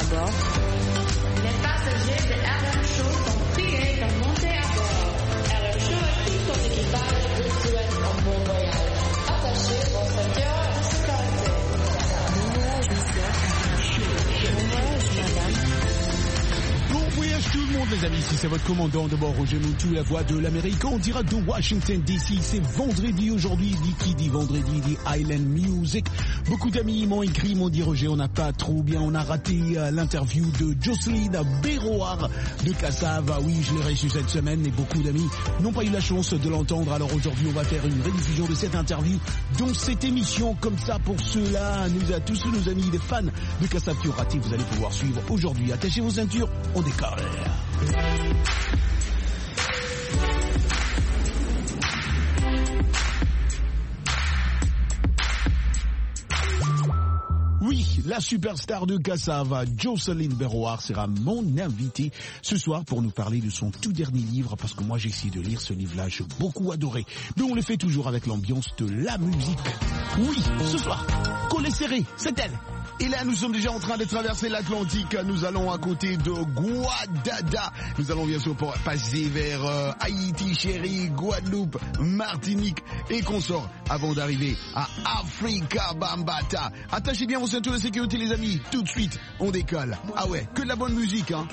bord. Les passagers de RM Show sont priés de monter à bord. RM Show et tout son équipage vous souhaitent un bon voyage. Attachez vos ceintures de sécurité. Bon voyage, monsieur. Bon voyage, madame. Bon voyage tout le monde les amis, si c'est votre commandant de bord Roger Moutou, la voix de l'Amérique en direct de Washington DC. C'est vendredi aujourd'hui, qui dit vendredi dit Island Music. Beaucoup d'amis m'ont écrit, m'ont dit Roger, on n'a pas trop bien, on a raté l'interview de Jocelyne Béroard de Cassave. Oui, je l'ai reçu cette semaine et beaucoup d'amis n'ont pas eu la chance de l'entendre. Alors aujourd'hui, on va faire une rediffusion de cette interview, dont cette émission comme ça pour ceux-là, nous à tous nos amis, des fans de Cassave qui ont raté, vous allez pouvoir suivre aujourd'hui. Attachez vos ceintures, on décolle. Oui, la superstar de Cassave, Jocelyne Béroard, sera mon invitée ce soir pour nous parler de son tout dernier livre, parce que moi j'ai essayé de lire ce livre-là, j'ai beaucoup adoré. Mais on le fait toujours avec l'ambiance de la musique. Oui, ce soir, Collé Serré, c'est elle. Et là, nous sommes déjà en train de traverser l'Atlantique. Nous allons à côté de Guadada. Nous allons bien sûr passer vers Haïti, chérie, Guadeloupe, Martinique et consorts avant d'arriver à Africa Bambata. Attachez bien vos ceintures de sécurité, les amis. Tout de suite, on décolle. Ah ouais, que de la bonne musique, hein.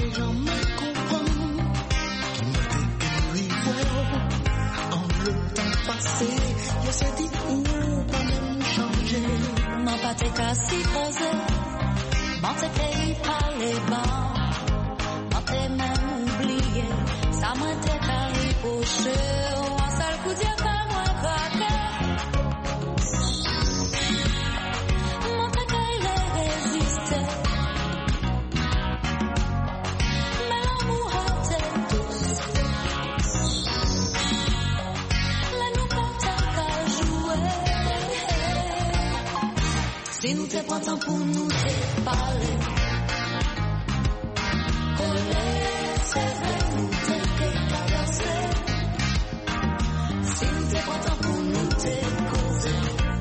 M'en pas te casser posé, m'en te pays parler bas, m'en te même oublié, ça m'a te carré poché, un seul coup d'y'a pas moi craqué. M'en te carré résister, mais l'amour a te tous. Là nous comptons qu'à jouer. Si nous te prenons pour nous te parler, coller, c'est vrai, nous te caresser. Si nous te prenons pour nous te causer,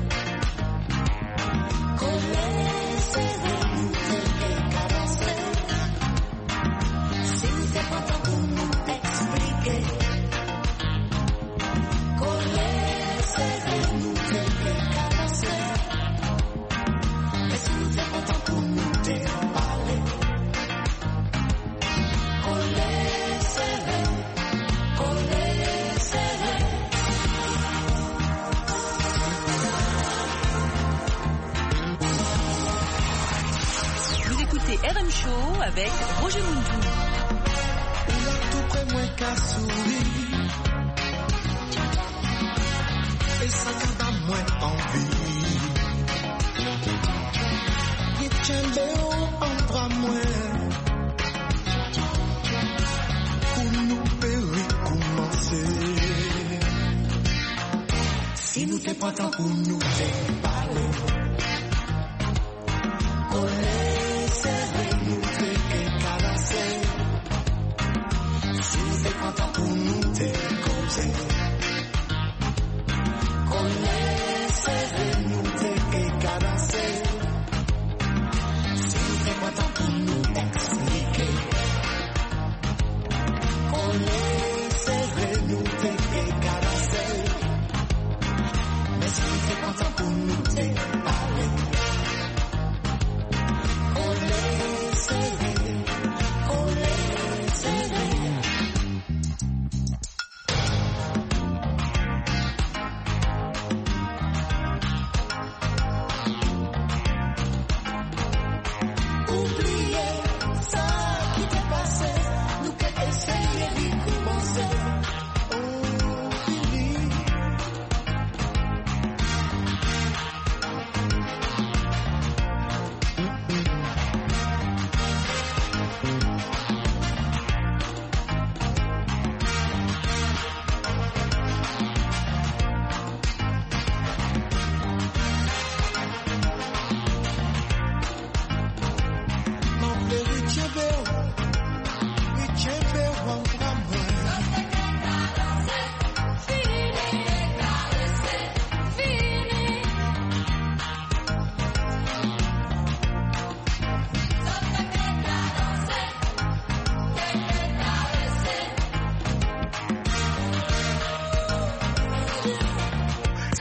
coller, c'est vrai, nous te caresser. Si nous te prenons pour nous expliquer, coller, c'est vrai, nous te caresser. Si nous te comptons pour nous te parler, coller serré, coller serré. Vous écoutez RM Show avec Roger Moutou. Tout près moins qu'à sourire, et ça t'a moins envie. Chambé en bras moins pour nous recommencer. Si nous te prenons pour nous te parler, coller, serrer, nous te caresser. Si nous te prenons pour nous te causer, coller, serrer, nous te caresser. Tant pour nous expliquer, coller, serrer, nous te caresser. Mais si nous te content pour nous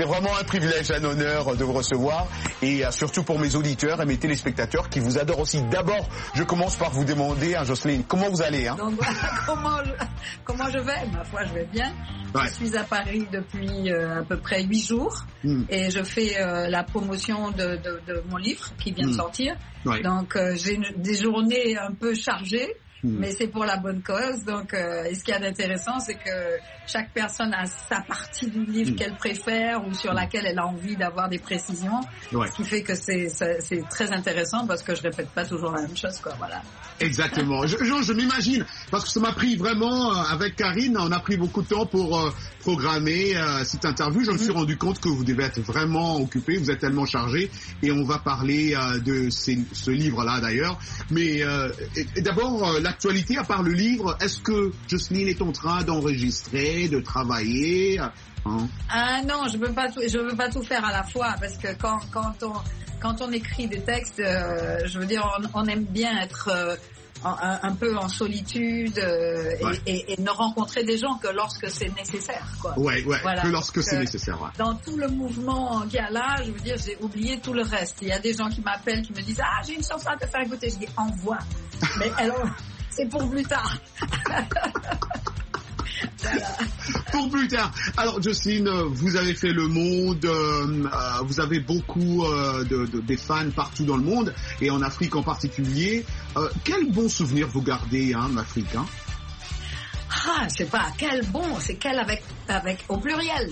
C'est vraiment un privilège, un honneur de vous recevoir et surtout pour mes auditeurs et mes téléspectateurs qui vous adorent aussi. D'abord, je commence par vous demander, Jocelyne, comment vous allez Donc voilà, comment je vais? Ma foi, je vais bien. Ouais. Je suis à Paris depuis à peu près 8 jours et je fais la promotion de mon livre qui vient de sortir. Ouais. Donc j'ai des journées un peu chargées. Mais c'est pour la bonne cause. Donc, et ce qu'il y a d'intéressant, c'est que chaque personne a sa partie du livre qu'elle préfère ou sur laquelle elle a envie d'avoir des précisions. Ouais. Ce qui fait que c'est très intéressant parce que je répète pas toujours la même chose, quoi. Voilà. Exactement. Je m'imagine, parce que ça m'a pris vraiment, avec Karine, on a pris beaucoup de temps pour programmer cette interview. Je me suis rendu compte que vous devez être vraiment occupé, vous êtes tellement chargé, et on va parler de ce livre-là d'ailleurs. Mais d'abord, l'actualité, à part le livre, est-ce que Jocelyne est en train d'enregistrer, de travailler Ah non, je veux pas tout faire à la fois, parce que quand on écrit des textes, je veux dire, on aime bien être un peu en solitude et ne rencontrer des gens que lorsque c'est nécessaire, quoi. Ouais, voilà. Que lorsque c'est nécessaire. Ouais. Dans tout le mouvement qu'il y a là, je veux dire, j'ai oublié tout le reste. Il y a des gens qui m'appellent, qui me disent « Ah, j'ai une chanson à te faire écouter ». Je dis « Envoie ». Mais alors, c'est pour plus tard. Voilà. Pour plus tard. Alors, Jocelyne, vous avez fait le monde, vous avez beaucoup des fans partout dans le monde, et en Afrique en particulier. Quel bon souvenir vous gardez, en Afrique, Ah, je sais pas, quel bon, c'est quel avec au pluriel.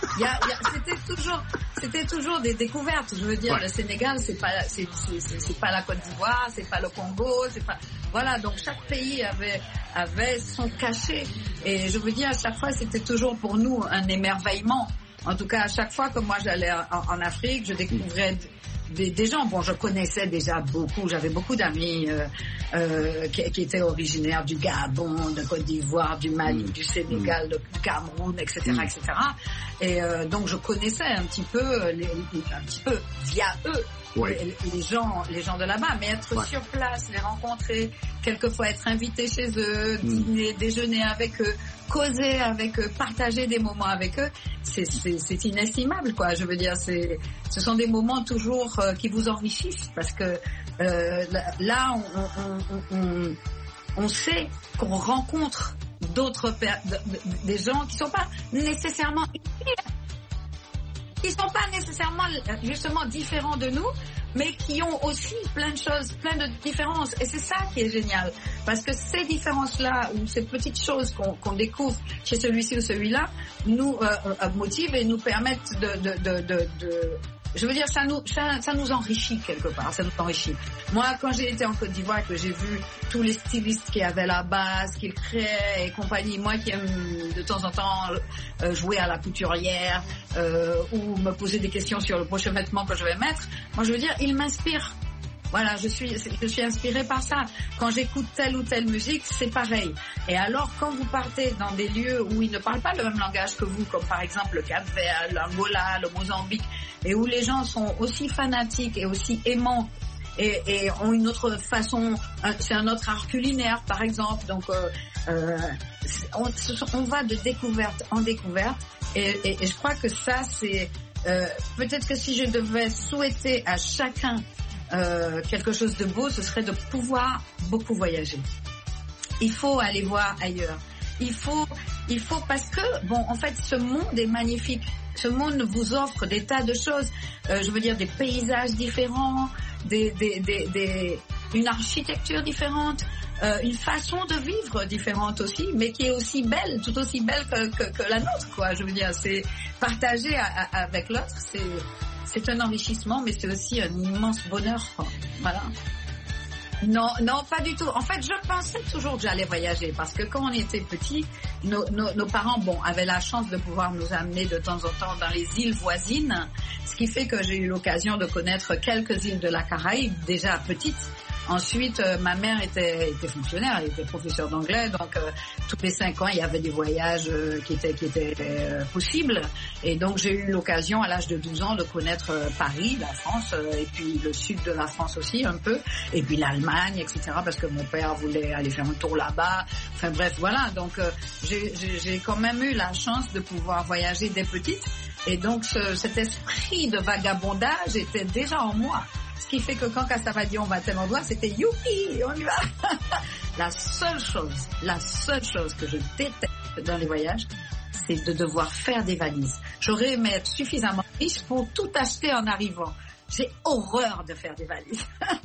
C'était toujours des découvertes. Je veux dire, le Sénégal, c'est pas la Côte d'Ivoire, c'est pas le Congo, c'est pas, voilà. Donc chaque pays avait son cachet. Et je veux dire, à chaque fois, c'était toujours pour nous un émerveillement. En tout cas, à chaque fois que moi j'allais en Afrique, je découvrais des gens. Bon, je connaissais déjà beaucoup. J'avais beaucoup d'amis qui étaient originaires du Gabon, de Côte d'Ivoire, du Mali, du Sénégal, du Cameroun, etc., etc. Et donc je connaissais un petit peu via eux. Ouais. Les gens de là-bas, mais être sur place, les rencontrer, quelquefois être invité chez eux, dîner, déjeuner avec eux, causer avec eux, partager des moments avec eux, c'est inestimable, quoi. Je veux dire, ce sont des moments toujours qui vous enrichissent, parce que là, on sait qu'on rencontre des gens qui sont pas nécessairement justement différents de nous, mais qui ont aussi plein de choses, plein de différences. Et c'est ça qui est génial. Parce que ces différences-là, ou ces petites choses qu'on découvre chez celui-ci ou celui-là, nous motivent et nous permettent je veux dire, ça nous enrichit quelque part, ça nous enrichit. Moi, quand j'ai été en Côte d'Ivoire et que j'ai vu tous les stylistes qu'il y avait là-bas, ce qu'ils créaient et compagnie, moi qui aime de temps en temps jouer à la couturière ou me poser des questions sur le prochain vêtement que je vais mettre, moi je veux dire, ils m'inspirent. Voilà, je suis inspirée par ça. Quand j'écoute telle ou telle musique, c'est pareil. Et alors, quand vous partez dans des lieux où ils ne parlent pas le même langage que vous, comme par exemple le Cap-Vert, l'Angola, le Mozambique, et où les gens sont aussi fanatiques et aussi aimants et ont une autre façon, c'est un autre art culinaire, par exemple. Donc, on va de découverte en découverte. Et je crois que ça, c'est peut-être que si je devais souhaiter à chacun quelque chose de beau, ce serait de pouvoir beaucoup voyager. Il faut aller voir ailleurs. Il faut parce que, bon, en fait, ce monde est magnifique. Ce monde vous offre des tas de choses. Je veux dire, des paysages différents, une architecture différente, une façon de vivre différente aussi, mais qui est aussi belle, tout aussi belle que la nôtre, quoi. Je veux dire, c'est partager avec l'autre, c'est un enrichissement, mais c'est aussi un immense bonheur, quoi. Voilà. Non, pas du tout. En fait, je pensais toujours que j'allais voyager, parce que quand on était petits, nos parents, avaient la chance de pouvoir nous amener de temps en temps dans les îles voisines, ce qui fait que j'ai eu l'occasion de connaître quelques îles de la Caraïbe, déjà petites. Ensuite, ma mère était fonctionnaire, elle était professeure d'anglais, donc tous les 5 ans, il y avait des voyages qui étaient possibles. Et donc, j'ai eu l'occasion, à l'âge de 12 ans, de connaître Paris, la France, et puis le sud de la France aussi, un peu, et puis l'Allemagne, etc., parce que mon père voulait aller faire un tour là-bas. Enfin bref, voilà. Donc, j'ai quand même eu la chance de pouvoir voyager dès petite. Et donc, cet esprit de vagabondage était déjà en moi. Ce qui fait que quand Cassava dit on va à tel endroit, c'était youpi, on y va. La seule chose que je déteste dans les voyages, c'est de devoir faire des valises. J'aurais aimé être suffisamment riche pour tout acheter en arrivant. J'ai horreur de faire des valises.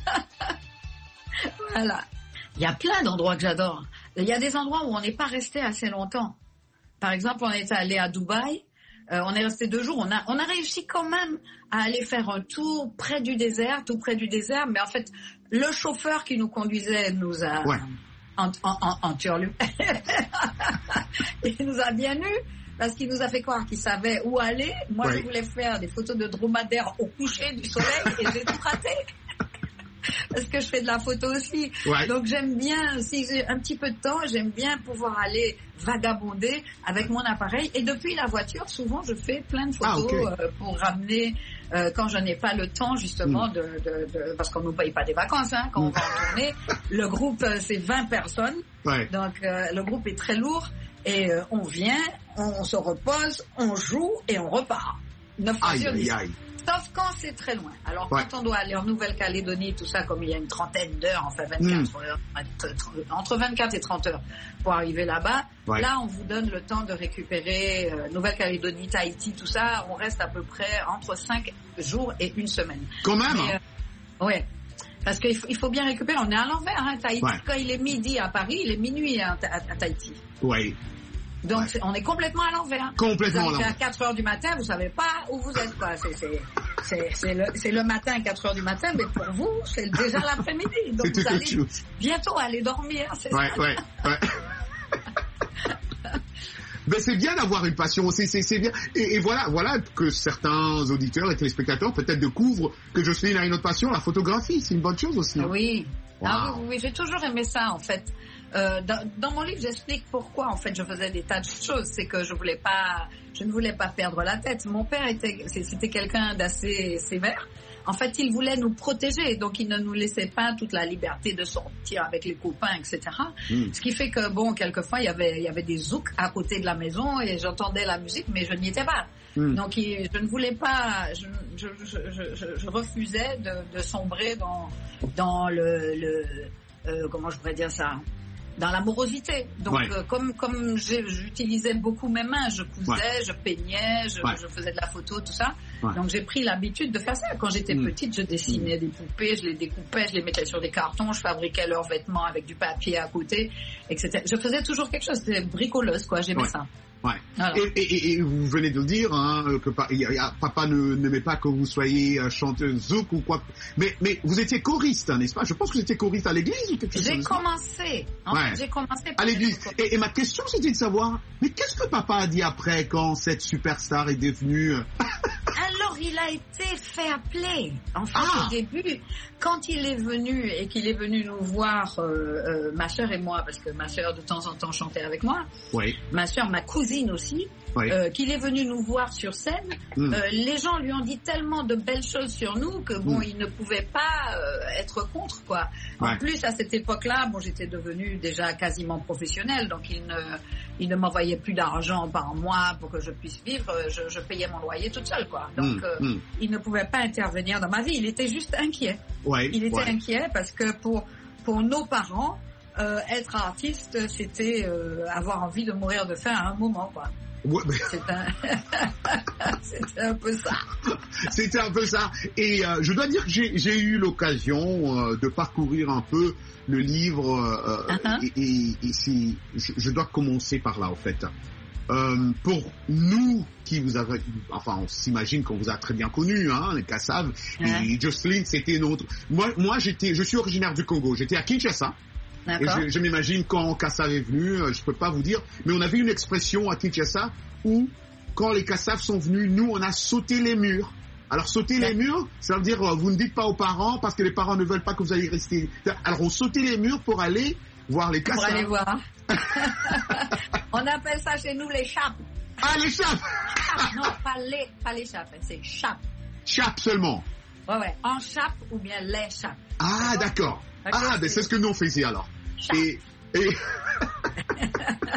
Voilà. Il y a plein d'endroits que j'adore. Il y a des endroits où on n'est pas resté assez longtemps. Par exemple, on est allé à Dubaï. On est resté 2 jours. On a réussi quand même à aller faire un tour près du désert, tout près du désert. Mais en fait, le chauffeur qui nous conduisait nous a enturlupé. Il nous a bien eu parce qu'il nous a fait croire qu'il savait où aller. Moi, je voulais faire des photos de dromadaires au coucher du soleil et j'ai tout raté. Parce que je fais de la photo aussi. Ouais. Donc j'aime bien, si j'ai un petit peu de temps, j'aime bien pouvoir aller vagabonder avec mon appareil. Et depuis la voiture, souvent je fais plein de photos pour ramener, quand je n'ai pas le temps justement, parce qu'on ne nous paye pas des vacances, hein, quand on va en tournée. Le groupe, c'est 20 personnes. Ouais. Donc le groupe est très lourd. Et on vient, on se repose, on joue et on repart. 9 fois sur 10. Sauf quand c'est très loin. Alors, quand on doit aller en Nouvelle-Calédonie, tout ça, comme il y a une trentaine d'heures, enfin 24 heures, entre 24 et 30 heures pour arriver là-bas, là, on vous donne le temps de récupérer Nouvelle-Calédonie, Tahiti, tout ça. On reste à peu près entre 5 jours et 1 semaine. Quand même Oui. Parce qu'il faut bien récupérer. On est à l'envers, hein, Tahiti. Quand il est midi à Paris, il est minuit à Tahiti. Oui. Donc, on est complètement à l'envers. Complètement à l'envers. À 4 heures du matin, vous savez pas où vous êtes, quoi. C'est le matin à 4 heures du matin, mais pour vous, c'est déjà l'après-midi. Donc, vous allez bientôt aller dormir, c'est ça. Ouais. Ben, c'est bien d'avoir une passion, c'est bien. Et voilà que certains auditeurs et téléspectateurs peut-être découvrent que Jocelyne a une autre passion, la photographie. C'est une bonne chose aussi. Oui. Wow. Oui, j'ai toujours aimé ça, en fait. Dans mon livre, j'explique pourquoi, en fait, je faisais des tas de choses. C'est que je ne voulais pas perdre la tête. Mon père c'était quelqu'un d'assez sévère. En fait, il voulait nous protéger, donc il ne nous laissait pas toute la liberté de sortir avec les copains, etc. Ce qui fait que, bon, quelquefois, il y avait des zouks à côté de la maison et j'entendais la musique, mais je n'y étais pas. Donc, je ne voulais pas, je refusais de sombrer dans comment je pourrais dire ça, dans l'amorosité. Donc, comme j'utilisais beaucoup mes mains, je cousais, je peignais, je faisais de la photo, tout ça. Donc, j'ai pris l'habitude de faire ça. Quand j'étais petite, je dessinais des poupées, je les découpais, je les mettais sur des cartons, je fabriquais leurs vêtements avec du papier à côté, etc. Je faisais toujours quelque chose, c'était bricoleuse, quoi. J'aimais ça. Ouais. Et vous venez de le dire, hein, que papa n'aimait pas que vous soyez chanteuse zouk ou quoi. Mais vous étiez choriste, hein, n'est-ce pas? Je pense que vous étiez choriste à l'église ou quelque chose. J'ai commencé. En fait, j'ai commencé à l'église. Et ma question, c'était de savoir, mais qu'est-ce que papa a dit après quand cette superstar est devenue... Alors, il a été fair play. En fait, au début, quand il est venu et qu'il est venu nous voir, ma sœur et moi, parce que ma sœur de temps en temps chantait avec moi. Oui. Ma sœur, ma cousine aussi. Oui. Qu'il est venu nous voir sur scène, les gens lui ont dit tellement de belles choses sur nous que bon, il ne pouvait pas être contre, quoi. En plus, à cette époque-là, bon, j'étais devenue déjà quasiment professionnelle, donc il ne m'envoyait plus d'argent par mois pour que je puisse vivre. Je payais mon loyer toute seule, quoi. Donc, il ne pouvait pas intervenir dans ma vie. Il était juste inquiet. Il était inquiet parce que pour nos parents, être artiste, c'était avoir envie de mourir de faim à un moment, quoi. C'était un peu ça. C'était un peu ça. Et je dois dire que j'ai eu l'occasion de parcourir un peu le livre et je dois commencer par là, en fait. Pour nous qui vous avez, enfin, on s'imagine qu'on vous a très bien connus, hein, les Kassav, et Jocelyne, c'était notre. Moi, je suis originaire du Congo. J'étais à Kinshasa. Et je m'imagine quand Kassav est venu, je peux pas vous dire, mais on avait une expression à Kinshasa où, quand les Kassav sont venus, nous, on a sauté les murs. Alors, sauter les murs, ça veut dire, vous ne dites pas aux parents parce que les parents ne veulent pas que vous ayez resté. Alors, on sautait les murs pour aller voir les Kassav. Pour aller voir. On appelle ça chez nous les chapes. Ah, les chapes. Non, pas les chapes, c'est chapes. Chapes seulement. Ouais, en chape ou bien les chapes. Ah, d'accord. Ah, ben c'est ce que nous on faisait alors. Et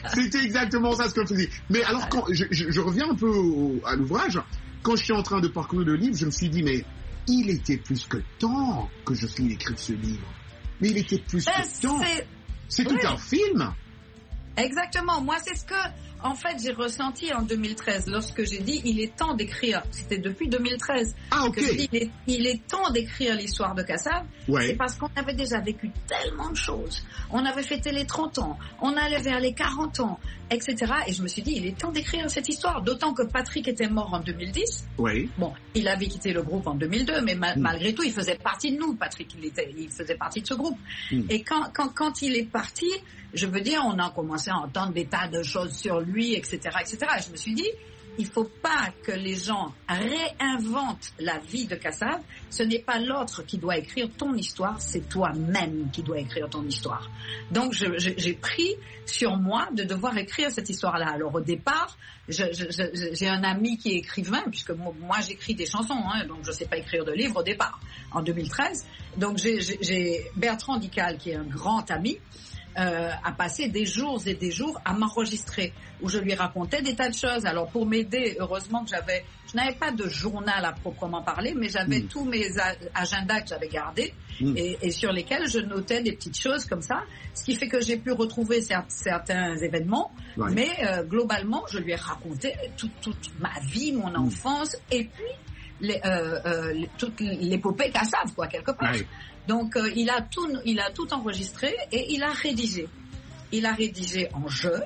C'était exactement ça ce que je dis. Mais alors, quand je reviens un peu à l'ouvrage, quand je suis en train de parcourir le livre, je me suis dit, mais il était plus que temps que Jocelyne écrive ce livre. Mais il était plus que temps. C'est tout un film. Exactement. Moi, c'est ce que, en fait, j'ai ressenti en 2013 lorsque j'ai dit il est temps d'écrire. C'était depuis 2013 que j'ai dit il est temps d'écrire l'histoire de Kassav. Ouais. C'est parce qu'on avait déjà vécu tellement de choses. On avait fêté les 30 ans, on allait vers les 40 ans, etc. Et je me suis dit il est temps d'écrire cette histoire. D'autant que Patrick était mort en 2010. Oui. Bon, il avait quitté le groupe en 2002, mais malgré tout, il faisait partie de nous. Patrick, il faisait partie de ce groupe. Et quand il est parti, je veux dire, on a commencé à entendre des tas de choses sur lui, etc., etc. Et je me suis dit, il ne faut pas que les gens réinventent la vie de Kassav. Ce n'est pas l'autre qui doit écrire ton histoire, c'est toi-même qui dois écrire ton histoire. Donc, j'ai pris sur moi de devoir écrire cette histoire-là. Alors, au départ, j'ai un ami qui est écrivain, puisque moi j'écris des chansons, donc je ne sais pas écrire de livres au départ, en 2013. Donc, j'ai Bertrand Dical, qui est un grand ami, a passé des jours et des jours à m'enregistrer, où je lui racontais des tas de choses. Alors pour m'aider, heureusement que je n'avais pas de journal à proprement parler, mais j'avais tous mes agendas que j'avais gardés et sur lesquels je notais des petites choses comme ça, ce qui fait que j'ai pu retrouver certains événements, mais globalement je lui ai raconté toute ma vie, mon enfance, et puis toute l'épopée Kassav, quoi, quelque part. Ouais. Donc il a tout enregistré et il a rédigé. Il a rédigé en jeu.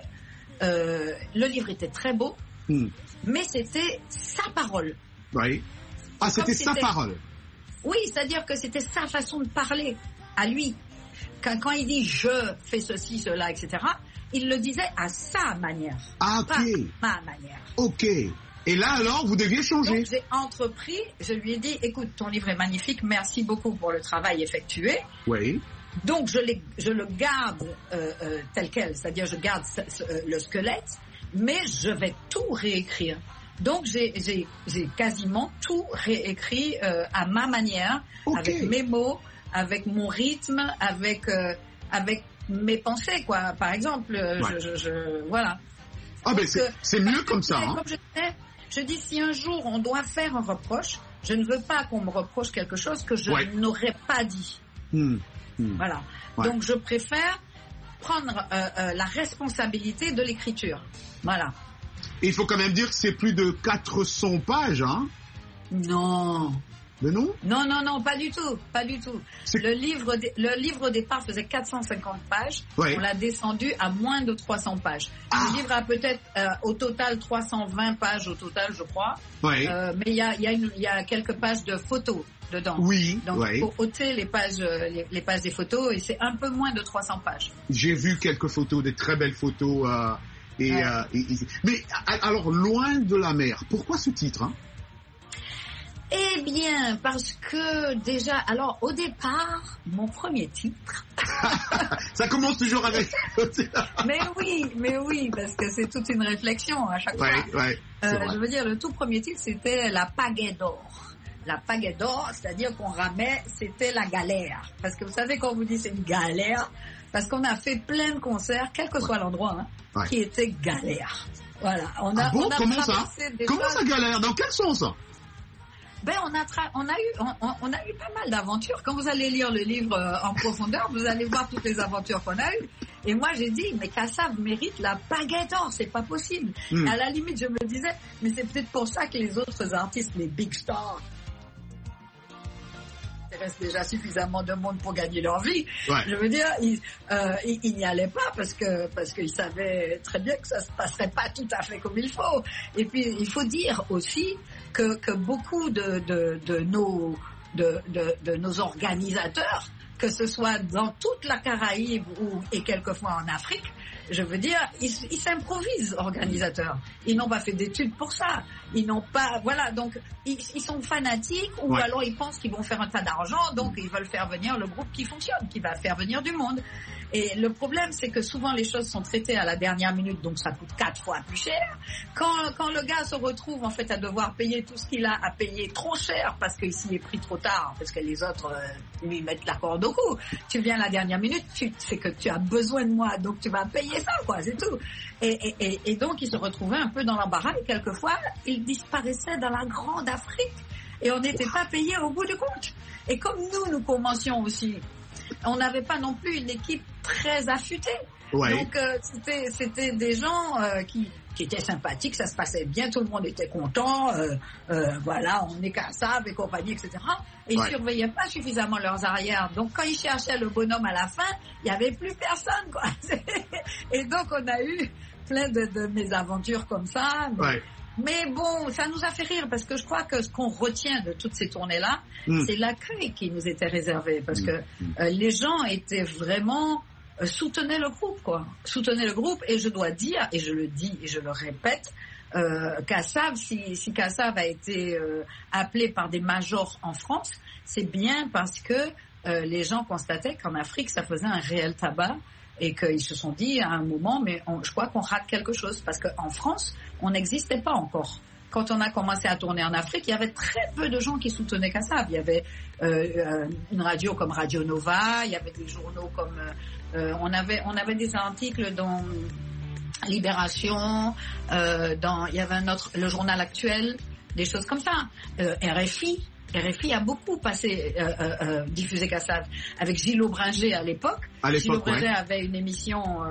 Le livre était très beau, mais c'était sa parole. Oui. Ah, c'était sa parole. Oui, c'est-à-dire que c'était sa façon de parler à lui. Quand il dit je fais ceci, cela, etc., il le disait à sa manière. Ah, ok. Pas ma manière. Ok. Et là, alors, vous deviez changer. Donc, j'ai entrepris, je lui ai dit, écoute, ton livre est magnifique, merci beaucoup pour le travail effectué. Oui. Donc, je le garde tel quel, c'est-à-dire je garde le squelette, mais je vais tout réécrire. Donc, j'ai quasiment tout réécrit à ma manière, avec mes mots, avec mon rythme, avec mes pensées, quoi. Par exemple, voilà. Ah, ben c'est mieux comme ça. Comme je dis, si un jour on doit faire un reproche, je ne veux pas qu'on me reproche quelque chose que je n'aurais pas dit. Voilà. Ouais. Donc je préfère prendre la responsabilité de l'écriture. Voilà. Et il faut quand même dire que c'est plus de 400 pages, hein? Non. Mais non? Non, pas du tout. Le livre au départ faisait 450 pages. Ouais. On l'a descendu à moins de 300 pages. Le livre a peut-être au total 320 pages au total, je crois. Ouais. Mais il y a quelques pages de photos dedans. Oui. Donc il faut ôter les pages des photos et c'est un peu moins de 300 pages. J'ai vu quelques photos, des très belles photos. Mais alors, Loin de la mer, pourquoi ce titre, hein? Eh bien, parce que déjà, alors au départ, mon premier titre... Ça commence toujours avec... mais oui, parce que c'est toute une réflexion à chaque fois. Je veux dire, le tout premier titre, c'était La Pagaie d'or. La Pagaie d'or, c'est-à-dire qu'on ramait, c'était la galère. Parce que vous savez, quand on vous dit c'est une galère, parce qu'on a fait plein de concerts, quel que soit l'endroit, qui était galère. Voilà. Comment ça? Comment ça galère? Dans quel sens? Ben on a eu pas mal d'aventures. Quand vous allez lire le livre en profondeur, vous allez voir toutes les aventures qu'on a eues. Et moi j'ai dit, mais Kassav mérite la Pagaie d'or, c'est pas possible. À la limite, je me disais, mais c'est peut-être pour ça que les autres artistes, les big stars, il reste déjà suffisamment de monde pour gagner leur vie. Ouais. Je veux dire, ils n'y allaient pas parce qu'ils savaient très bien que ça se passerait pas tout à fait comme il faut. Et puis il faut dire aussi que beaucoup de nos organisateurs, que ce soit dans toute la Caraïbe et quelquefois en Afrique, je veux dire, ils s'improvisent organisateurs. Ils n'ont pas fait d'études pour ça. Ils n'ont pas, voilà, donc ils sont fanatiques ou alors ils pensent qu'ils vont faire un tas d'argent, donc ils veulent faire venir le groupe qui fonctionne, qui va faire venir du monde. Et le problème, c'est que souvent les choses sont traitées à la dernière minute, donc ça coûte 4 fois plus cher. Quand le gars se retrouve en fait à devoir payer tout ce qu'il a à payer trop cher parce qu'il s'y est pris trop tard, parce que les autres lui mettent la corde au cou. Tu viens à la dernière minute, tu sais que tu as besoin de moi, donc tu vas payer ça, quoi, c'est tout. Et donc, ils se retrouvaient un peu dans l'embarras et quelquefois, ils disparaissaient dans la grande Afrique et on n'était pas payé au bout du compte. Et comme nous commencions aussi, on n'avait pas non plus une équipe très affûtée. Ouais. Donc, c'était des gens qui étaient sympathiques, ça se passait bien, tout le monde était content, voilà, on est Kassav et compagnie, etc. Et ils surveillaient pas suffisamment leurs arrières. Donc, quand ils cherchaient le bonhomme à la fin, il y avait plus personne, quoi. Et donc, on a eu plein de mésaventures comme ça. Mais bon, ça nous a fait rire parce que je crois que ce qu'on retient de toutes ces tournées-là, c'est l'accueil qui nous était réservé parce que les gens étaient vraiment soutenaient le groupe, quoi. Soutenaient le groupe et je dois dire, et je le dis et je le répète, Kassav, si Kassav a été appelé par des majors en France, c'est bien parce que les gens constataient qu'en Afrique, ça faisait un réel tabac et qu'ils se sont dit à un moment, mais je crois qu'on rate quelque chose parce qu'en France, on n'existait pas encore. Quand on a commencé à tourner en Afrique, il y avait très peu de gens qui soutenaient Kassav. Il y avait une radio comme Radio Nova, il y avait des journaux comme... on avait des articles dans Libération, il y avait le journal Actuel, des choses comme ça. RFI a beaucoup diffusé Kassav avec Gilles Aubringer à l'époque. Gilles Aubringer avait une émission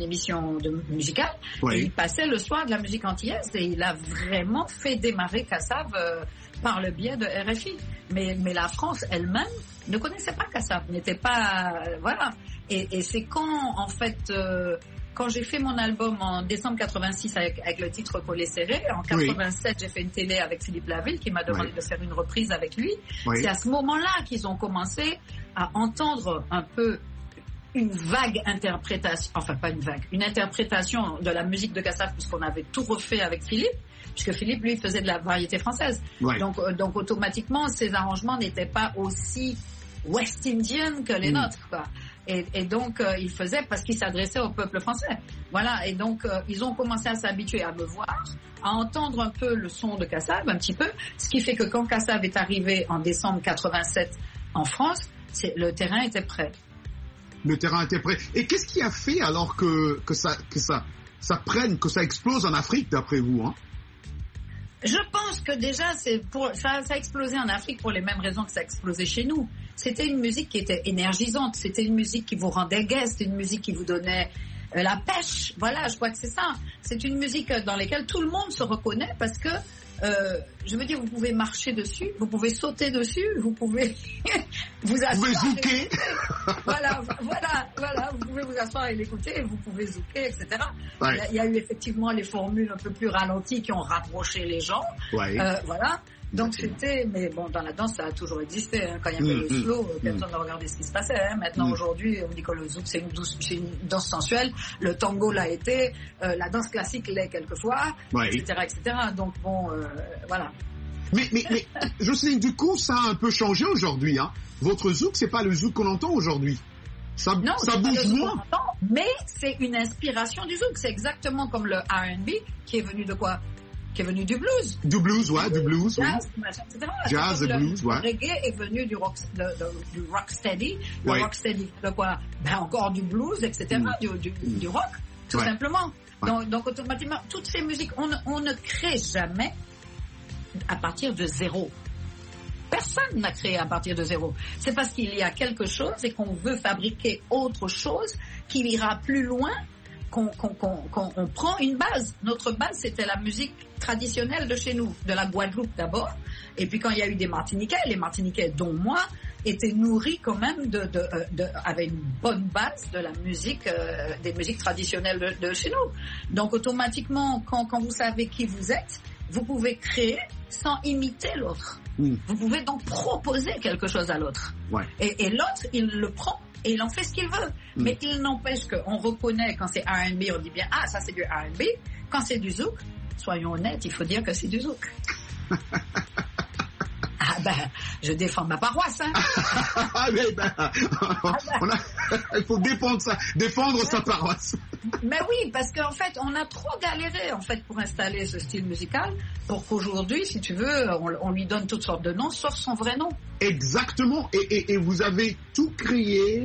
musicale et il passait le soir de la musique antillaise et il a vraiment fait démarrer Kassav par le biais de RFI. Mais la France elle-même ne connaissait pas Kassav, n'était pas voilà. Et c'est quand en fait quand j'ai fait mon album en décembre 86 avec le titre Collet serré, en 87 j'ai fait une télé avec Philippe Laville qui m'a demandé de faire une reprise avec lui. C'est à ce moment-là qu'ils ont commencé à entendre un peu une vague interprétation, enfin pas une vague, une interprétation de la musique de Kassav puisqu'on avait tout refait avec Philippe, puisque Philippe lui faisait de la variété française. Donc automatiquement ces arrangements n'étaient pas aussi West Indian que les nôtres, quoi. Et donc, il faisait parce qu'il s'adressait au peuple français. Voilà. Et donc, ils ont commencé à s'habituer à me voir, à entendre un peu le son de Kassav, un petit peu. Ce qui fait que quand Kassav est arrivé en décembre 87 en France, le terrain était prêt. Le terrain était prêt. Et qu'est-ce qui a fait alors que ça prenne, que ça explose en Afrique, d'après vous, hein? Je pense que déjà, ça a explosé en Afrique pour les mêmes raisons que ça a explosé chez nous. C'était une musique qui était énergisante, c'était une musique qui vous rendait gai, c'était une musique qui vous donnait la pêche. Voilà, je crois que c'est ça. C'est une musique dans laquelle tout le monde se reconnaît parce que, je veux dire, vous pouvez marcher dessus, vous pouvez sauter dessus, vous pouvez vous asseoir. Vous pouvez zouker. Voilà, vous pouvez vous asseoir et l'écouter, vous pouvez zouker, etc. Il y a eu effectivement les formules un peu plus ralenties qui ont rapproché les gens. Voilà. Donc c'était, mais bon, dans la danse, ça a toujours existé. Hein. Quand il y avait le slow, personne ne regardait ce qui se passait. Hein. Maintenant, aujourd'hui, on dit que le zouk, c'est une danse sensuelle. Le tango l'a été. La danse classique l'est quelquefois, etc., etc. Donc bon, voilà. Mais Jocelyne, du coup, ça a un peu changé aujourd'hui. Hein. Votre zouk, c'est pas le zouk qu'on entend aujourd'hui. Ça bouge moins. Mais c'est une inspiration du zouk. C'est exactement comme le R&B qui est venu de quoi? Qui est venu du blues. Du blues, du blues, jazz, machin, etc. Jazz et blues, Le reggae est venu du rocksteady. Le rocksteady, de quoi? Ben, encore du blues, etc., du rock, tout simplement. Donc, automatiquement, toutes ces musiques, on ne crée jamais à partir de zéro. Personne n'a créé à partir de zéro. C'est parce qu'il y a quelque chose et qu'on veut fabriquer autre chose qui ira plus loin qu'on prend une base. Notre base, c'était la musique traditionnelle de chez nous, de la Guadeloupe d'abord. Et puis quand il y a eu des Martiniquais, les Martiniquais, dont moi, étaient nourris quand même avaient une bonne base de la musique, des musiques traditionnelles de chez nous. Donc automatiquement, quand vous savez qui vous êtes, vous pouvez créer sans imiter l'autre. Vous pouvez donc proposer quelque chose à l'autre. Et l'autre, il le prend et il en fait ce qu'il veut. Mais il n'empêche qu'on reconnaît quand c'est R&B, on dit bien, ah, ça c'est du R&B. Quand c'est du zouk, soyons honnêtes, il faut dire que c'est du zouk. Ah ben, je défends ma paroisse, hein. Il faut défendre sa paroisse. Mais oui, parce qu'en fait, on a trop galéré en fait pour installer ce style musical, pour qu'aujourd'hui, si tu veux, on lui donne toutes sortes de noms, sauf son vrai nom. Exactement. Et vous avez tout créé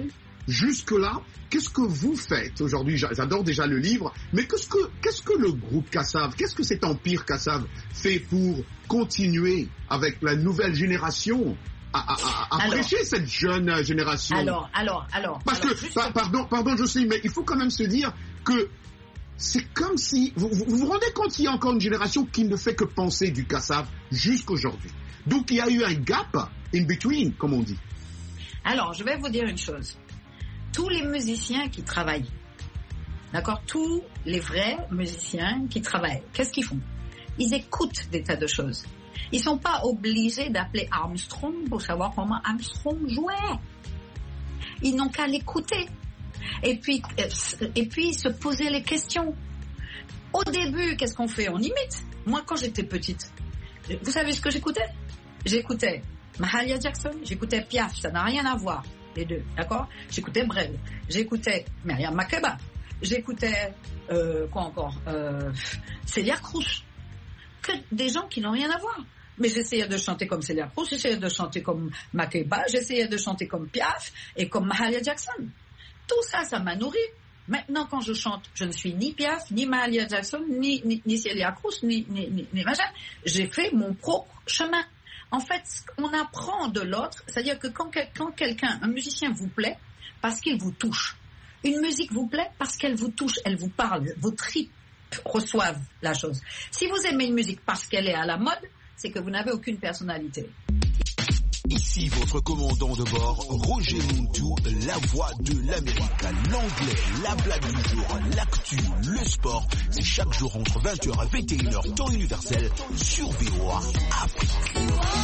jusque-là, qu'est-ce que vous faites aujourd'hui? J'adore déjà le livre, mais qu'est-ce que le groupe Kassav, qu'est-ce que cet empire Kassav fait pour continuer avec la nouvelle génération à prêcher cette jeune génération? Parce que, pardon Jocelyne, mais il faut quand même se dire que c'est comme si, vous vous rendez compte qu'il y a encore une génération qui ne fait que penser du Kassav jusqu'aujourd'hui. Donc il y a eu un gap in between, comme on dit. Alors, je vais vous dire une chose. Tous les musiciens qui travaillent, d'accord, tous les vrais musiciens qui travaillent, qu'est-ce qu'ils font? Ils écoutent des tas de choses. Ils sont pas obligés d'appeler Armstrong pour savoir comment Armstrong jouait. Ils n'ont qu'à l'écouter. Et puis se poser les questions. Au début, qu'est-ce qu'on fait? On imite. Moi, quand j'étais petite, vous savez ce que j'écoutais? J'écoutais Mahalia Jackson, j'écoutais Piaf, ça n'a rien à voir, les deux, d'accord? J'écoutais Brel, j'écoutais Myriam Makeba, j'écoutais, quoi encore? Célia Cruz. Que des gens qui n'ont rien à voir. Mais j'essayais de chanter comme Célia Cruz, j'essayais de chanter comme Makeba, j'essayais de chanter comme Piaf et comme Mahalia Jackson. Tout ça, ça m'a nourri. Maintenant, quand je chante, je ne suis ni Piaf, ni Mahalia Jackson, ni Célia Cruz, ni machin. J'ai fait mon propre chemin. En fait, on apprend de l'autre, c'est-à-dire que quand quelqu'un, un musicien vous plaît, parce qu'il vous touche. Une musique vous plaît parce qu'elle vous touche, elle vous parle, vos tripes reçoivent la chose. Si vous aimez une musique parce qu'elle est à la mode, c'est que vous n'avez aucune personnalité. Ici votre commandant de bord, Roger Muntu, la voix de l'Amérique. L'anglais, la blague du jour, l'actu, le sport, c'est chaque jour entre 20h et 21h, temps universel, sur VOA Afrique.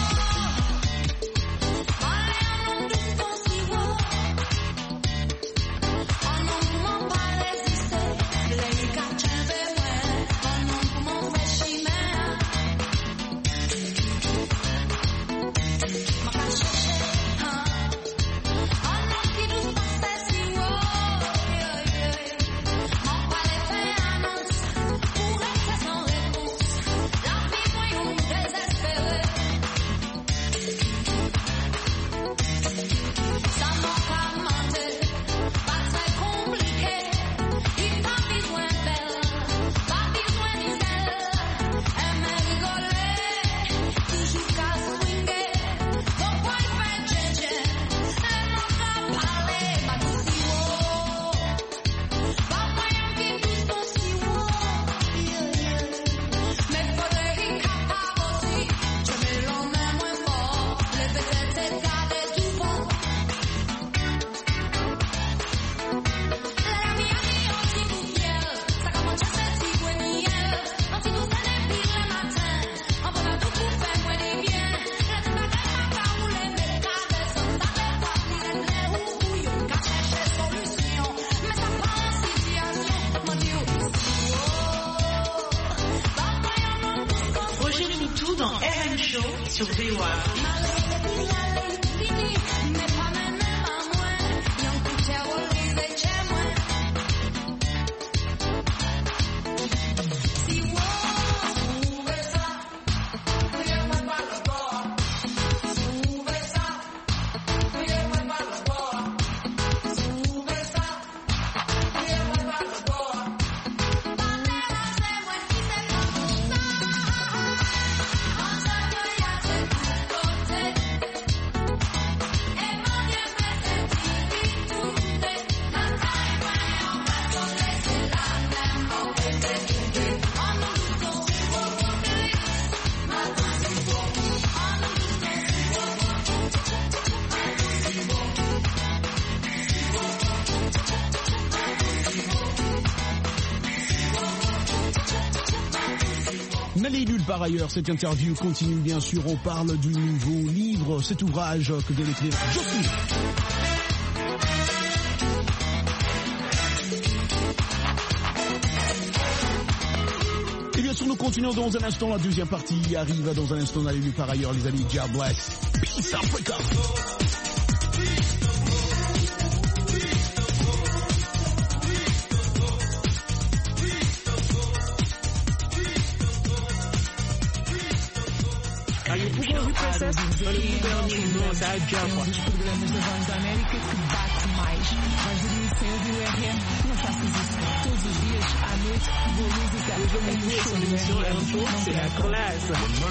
Sur VOA. N'allez nulle part ailleurs, cette interview continue bien sûr, on parle du nouveau livre, cet ouvrage que vient d'écrire Jocelyne. Et bien sûr, nous continuons dans un instant, la deuxième partie arrive dans un instant, n'allez nulle part ailleurs les amis, God bless, Peace Africa. Le gouvernement nous a dit à quoi? paz. Mas dormir sem ouvir o RM, não faças isso. Todos os dias, à noite, boa música. Hoje eu me conheço, l'émission RM Show, c'est la classe.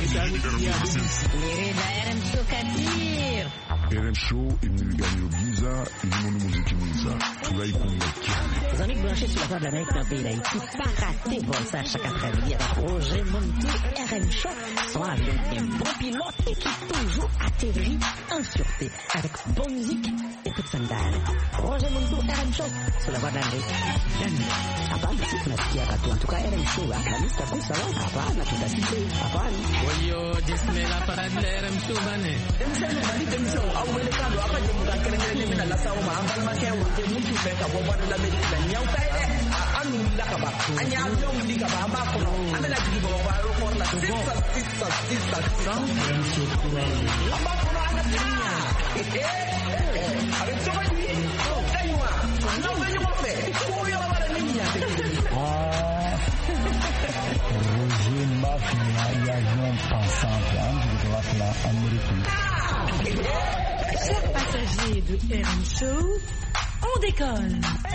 RM Show Kadir. RM Show, il gagne visa, il monde musique visa. Tout là, il compte. Les amis branchés sur la voie de l'Amérique dans le pays d'Haïti, pas rater bon ça chaque après-midi avec Roger Montou, RM Show, sont avec un bon pilote et qui toujours atterrit en sûreté avec bonne musique et toute sandale. Roger Montou, RM Show, sur la voie de l'Amérique. Apaan sih penasihat aku? En tout cas, RM Show, la liste aku salah. Apaan aku tak sih? Apaan? Yo, Dismela para de RM Show bane. Démission, au mercado, apa je bukan keren-keren ni nak laksau mah, angkat macam je mungkin mereka buat dalam Amerika ni yang saya anu lah kabar. Hanya yang di kabar apa kono. Anda lagi di bawah baru kono lah. Sisa. Apa kono anda dunia? Ada coba ni. Tengok. Nak banyak apa? Kau yang ada ni ni. Roger Mafia, avion pensante, je dois faire l'Amérique. Chers passagers de RM Show, on décolle.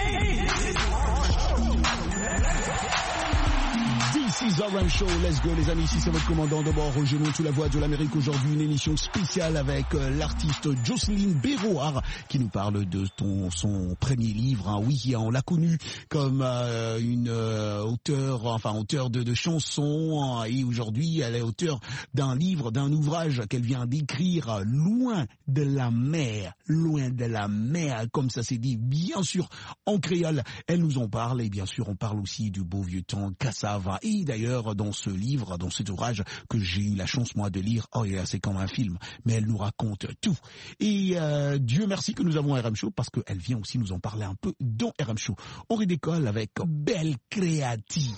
This is RM Show, let's go les amis, ici c'est votre commandant de bord, Roger Montou, la voix de l'Amérique. Aujourd'hui une émission spéciale avec l'artiste Jocelyne Béroard qui nous parle de son premier livre. Hein. Oui, on l'a connue comme une auteure de chansons, et aujourd'hui elle est auteure d'un livre, d'un ouvrage qu'elle vient d'écrire, Loin de la mer, comme ça s'est dit bien sûr en créole. Elle nous en parle et bien sûr on parle aussi du beau vieux temps Cassava. Et d'ailleurs, dans ce livre, dans cet ouvrage que j'ai eu la chance, moi, de lire, c'est comme un film, mais elle nous raconte tout. Et Dieu merci que nous avons RM Show, parce qu'elle vient aussi nous en parler un peu dans RM Show. On redécolle avec Belle Créati.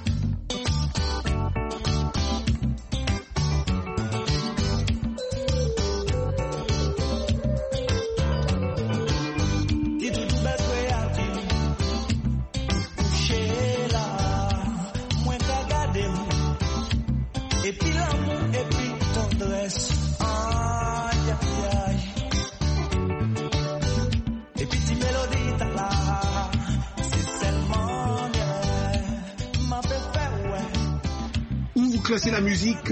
Et puis l'amour, et puis tendresse, aïe, aïe, aïe. Et puis si mélodie t'as là, c'est seulement ma préférée, ouais. Où vous classez la musique,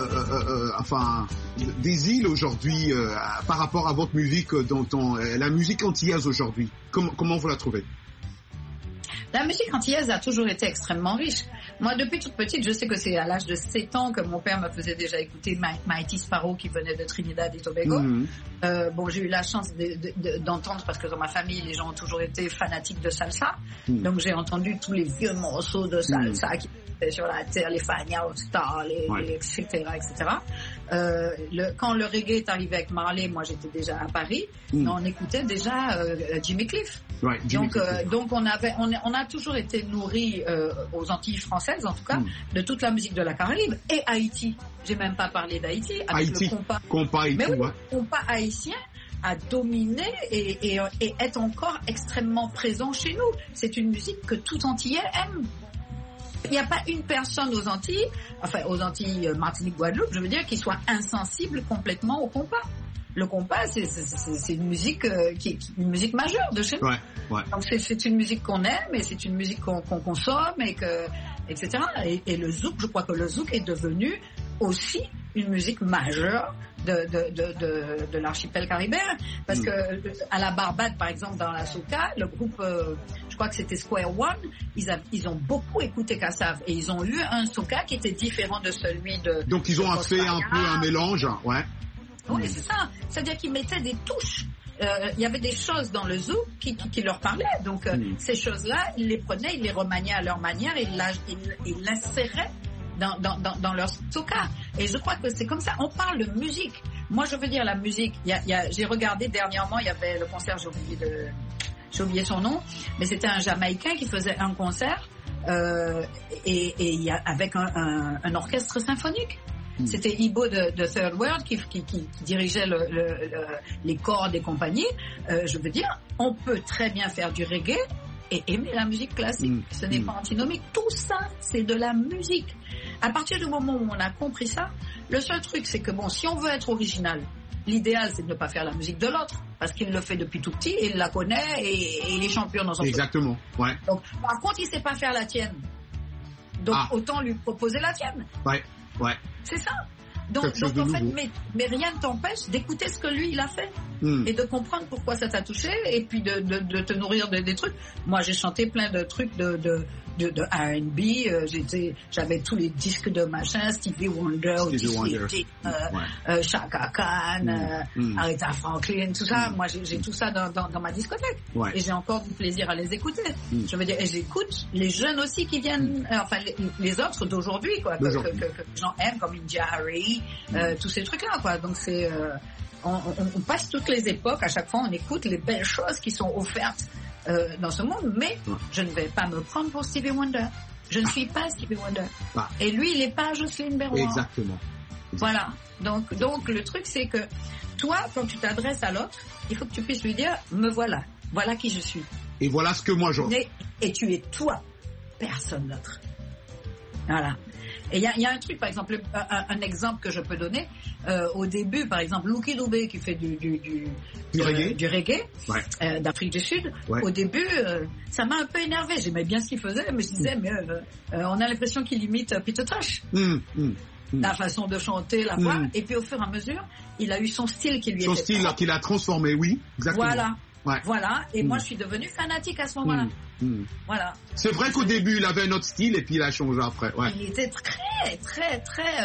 des îles aujourd'hui, par rapport à votre musique, dans la musique antillaise aujourd'hui, comment vous la trouvez? La musique antillaise a toujours été extrêmement riche. Moi, depuis toute petite, je sais que c'est à l'âge de 7 ans que mon père me faisait déjà écouter Mighty Sparrow qui venait de Trinidad et Tobago. J'ai eu la chance d'entendre, parce que dans ma famille, les gens ont toujours été fanatiques de salsa. Donc j'ai entendu tous les vieux morceaux de salsa qui étaient sur la terre, les Fania All Star, etc. Quand le reggae est arrivé avec Marley, moi j'étais déjà à Paris, on écoutait déjà Jimmy Cliff. Ouais, donc on a toujours été nourris aux Antilles françaises, en tout cas, de toute la musique de la Caraïbe et Haïti. J'ai même pas parlé d'Haïti avec Haïti, le compas. Mais oui, le compas haïtien a dominé et est encore extrêmement présent chez nous. C'est une musique que tout Antillais aime. Il n'y a pas une personne aux Antilles Martinique, Guadeloupe, je veux dire, qui soit insensible complètement au compas. Le compas, c'est une musique qui est une musique majeure de chez nous. Ouais. Donc c'est une musique qu'on aime et c'est une musique qu'on consomme etc. Et le zouk, je crois que le zouk est devenu aussi une musique majeure de l'archipel caribéen, parce que à la Barbade, par exemple, dans la soca, le groupe, je crois que c'était Square One, ils ont beaucoup écouté Kassav et ils ont eu un soca qui était différent de celui de. Donc ils ont fait un peu un mélange, ouais. Oui, c'est ça. C'est-à-dire qu'ils mettaient des touches. Il y avait des choses dans le zouk qui leur parlaient. Donc ces choses-là, ils les prenaient, ils les remaniaient à leur manière et ils l'inséraient dans leur soca. Et je crois que c'est comme ça. On parle de musique. Moi, je veux dire la musique. J'ai regardé dernièrement, il y avait le concert, j'ai oublié son nom, mais c'était un Jamaïcain qui faisait un concert avec un orchestre symphonique. C'était Ibo de Third World qui dirigeait les cordes et compagnie. Je veux dire, on peut très bien faire du reggae et aimer la musique classique. Ce n'est pas antinomique. Tout ça, c'est de la musique. À partir du moment où on a compris ça, le seul truc, c'est que si on veut être original, l'idéal, c'est de ne pas faire la musique de l'autre, parce qu'il le fait depuis tout petit, et il la connaît, et il est champion dans son truc. Exactement, ouais. Donc, par contre, il sait pas faire la tienne. Donc, autant lui proposer la tienne. Ouais. C'est ça. Donc en fait, mais rien ne t'empêche d'écouter ce que lui, il a fait. Et de comprendre pourquoi ça t'a touché, et puis de te nourrir des trucs. Moi, j'ai chanté plein de trucs de R&B, j'avais tous les disques de machin, Stevie Wonder, Chaka Khan, Aretha Franklin, tout ça. Moi, j'ai tout ça dans ma discothèque. Et j'ai encore du plaisir à les écouter. Je veux dire, et j'écoute les jeunes aussi qui viennent, enfin, les autres d'aujourd'hui, quoi, que les gens aiment, comme India Harry, tous ces trucs-là, quoi. Donc c'est, on passe toutes les époques, à chaque fois on écoute les belles choses qui sont offertes dans ce monde, mais je ne vais pas me prendre pour Stevie Wonder. Je ne suis pas Stevie Wonder. Et lui, il n'est pas Jocelyne Berroir. Exactement. Voilà. Donc le truc, c'est que toi, quand tu t'adresses à l'autre, il faut que tu puisses lui dire, me voilà. Voilà qui je suis. Et voilà ce que moi j'en... Et tu es toi. Personne d'autre. Voilà. Et il y a un truc, par exemple, un exemple que je peux donner. Au début, par exemple, Lucky Dubé qui fait du reggae d'Afrique du Sud. Au début, ça m'a un peu énervé. J'aimais bien ce qu'il faisait, mais je disais, mais on a l'impression qu'il imite Peter Tosh. La façon de chanter, la voix. Et puis au fur et à mesure, il a eu son style qui lui était propre. Son style qu'il a transformé, oui, exactement. Voilà. Voilà, et moi je suis devenue fanatique à ce moment-là. Voilà. C'est vrai qu'au début il avait un autre style et puis il a changé après. Il était très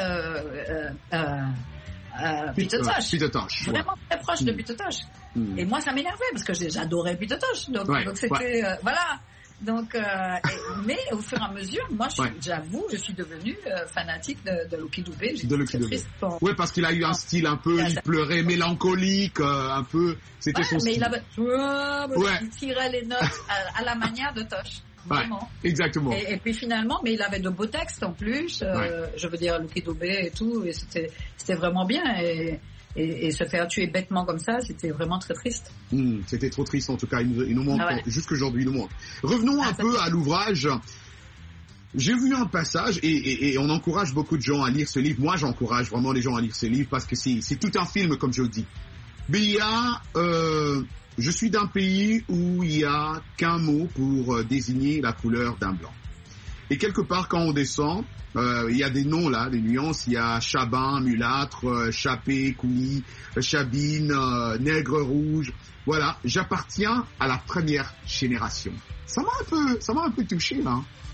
Peter Tosh. Vraiment très proche de Peter Tosh. Et moi ça m'énervait parce que j'adorais Peter Tosh. Donc c'était voilà. Donc, mais au fur et à mesure, moi, j'avoue, je suis devenue fanatique de Lucky Dubé. Oui, parce qu'il a eu un style un peu, il pleurait, mélancolique, un peu. C'était son style. Il tirait les notes à la manière de Tosh. Vraiment. Exactement. Et puis finalement, mais il avait de beaux textes en plus. Je veux dire, Lucky Dubé et tout, et c'était vraiment bien. Et se faire tuer bêtement comme ça, c'était vraiment très triste. C'était trop triste en tout cas, il nous manque, jusqu'aujourd'hui il nous manque. Revenons un peu à l'ouvrage. J'ai vu un passage, et on encourage beaucoup de gens à lire ce livre. Moi j'encourage vraiment les gens à lire ce livre parce que c'est tout un film comme je le dis. Mais il y a, je suis d'un pays où il n'y a qu'un mot pour désigner la couleur d'un blanc. Et quelque part quand on descend, il y a des noms là, des nuances. Il y a Chabin, mulâtre, Chapé, Coulis, Chabine, nègre rouge. Voilà, j'appartiens à la première génération. Ça m'a un peu touché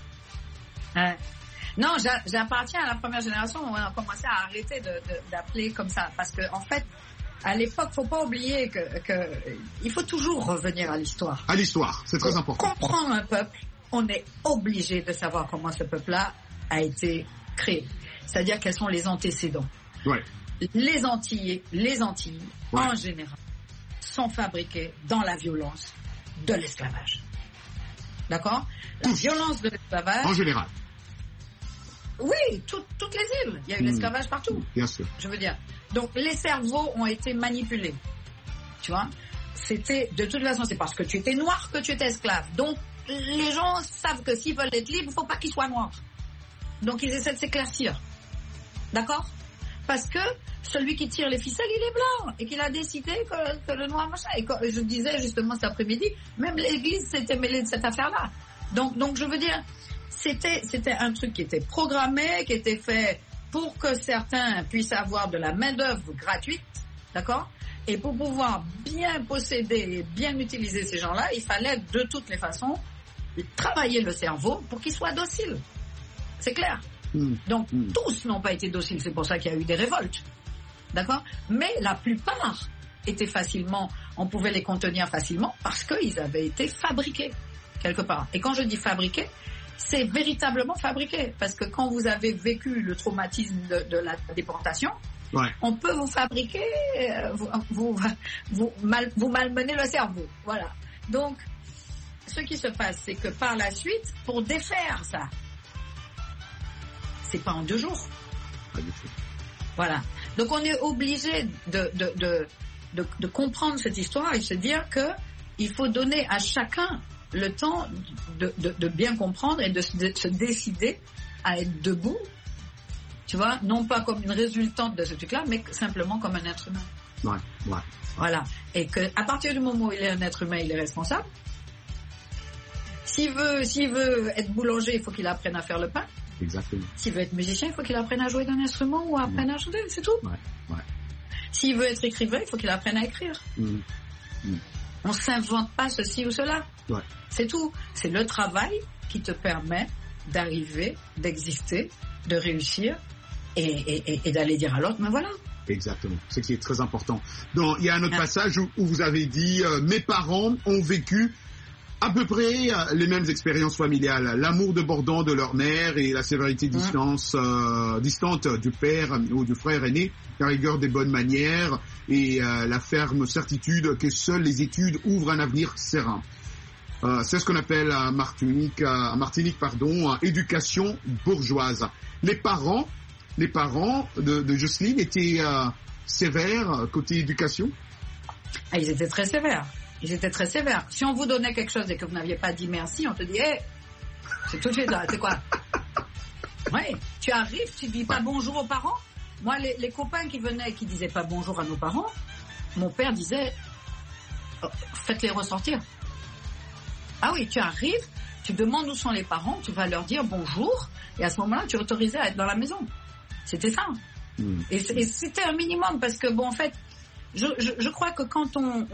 là. Non, j'appartiens à la première génération. On a commencé à arrêter d'appeler comme ça parce que en fait, à l'époque, faut pas oublier que il faut toujours revenir à l'histoire. À l'histoire, c'est très important. Comprendre un peuple, on est obligé de savoir comment ce peuple-là a été créé. C'est-à-dire quels sont les antécédents. Les Antilles, en général, sont fabriqués dans la violence de l'esclavage. D'accord ? La violence de l'esclavage... En général. Oui, toutes les îles. Il y a eu l'esclavage partout. Bien sûr. Je veux dire. Donc, les cerveaux ont été manipulés. Tu vois ? C'était, de toute façon, c'est parce que tu étais noir que tu étais esclave. Donc, les gens savent que s'ils veulent être libres, il ne faut pas qu'ils soient noirs. Donc, ils essaient de s'éclaircir. D'accord ? Parce que celui qui tire les ficelles, il est blanc. Et qu'il a décidé que le noir machin. Et je disais justement cet après-midi, même l'Église s'était mêlée de cette affaire-là. Donc je veux dire, c'était un truc qui était programmé, qui était fait pour que certains puissent avoir de la main-d'œuvre gratuite. D'accord ? Et pour pouvoir bien posséder et bien utiliser ces gens-là, il fallait de toutes les façons travailler le cerveau pour qu'il soit docile. C'est clair. Donc, tous n'ont pas été dociles. C'est pour ça qu'il y a eu des révoltes. D'accord ? Mais la plupart étaient on pouvait les contenir facilement parce qu'ils avaient été fabriqués quelque part. Et quand je dis fabriqués, c'est véritablement fabriqué. Parce que quand vous avez vécu le traumatisme de la déportation, on peut vous fabriquer, vous malmener le cerveau. Voilà. Donc, ce qui se passe, c'est que par la suite, pour défaire ça, c'est pas en 2 jours. Pas du tout. Voilà. Donc on est obligé de comprendre cette histoire et se dire que il faut donner à chacun le temps de bien comprendre et de se décider à être debout, tu vois, non pas comme une résultante de ce truc-là, mais simplement comme un être humain. Ouais. Voilà. Et que à partir du moment où il est un être humain, il est responsable. S'il veut être boulanger, il faut qu'il apprenne à faire le pain. Exactement. S'il veut être musicien, il faut qu'il apprenne à jouer d'un instrument ou apprenne à chanter, c'est tout. Ouais. S'il veut être écrivain, il faut qu'il apprenne à écrire. On s'invente pas ceci ou cela. Ouais. C'est tout. C'est le travail qui te permet d'arriver, d'exister, de réussir et d'aller dire à l'autre, mais voilà. Exactement. C'est ce qui est très important. Donc, il y a un autre passage où vous avez dit mes parents ont vécu à peu près les mêmes expériences familiales. L'amour débordant de leur mère et la sévérité distante du père ou du frère aîné, la rigueur des bonnes manières et la ferme certitude que seules les études ouvrent un avenir serein. C'est ce qu'on appelle à Martinique, éducation bourgeoise. Les parents de Jocelyne étaient sévères côté éducation? Ils étaient très sévères. Si on vous donnait quelque chose et que vous n'aviez pas dit merci, on te dit, c'est tout de suite là, c'est quoi? Ouais, tu arrives, tu dis pas bonjour aux parents. Moi, les copains qui venaient, qui disaient pas bonjour à nos parents, mon père disait, faites-les ressortir. Ah oui, tu arrives, tu demandes où sont les parents, tu vas leur dire bonjour, et à ce moment-là, tu es autorisé à être dans la maison. C'était ça. Et c'était un minimum, parce que bon, en fait, je crois que quand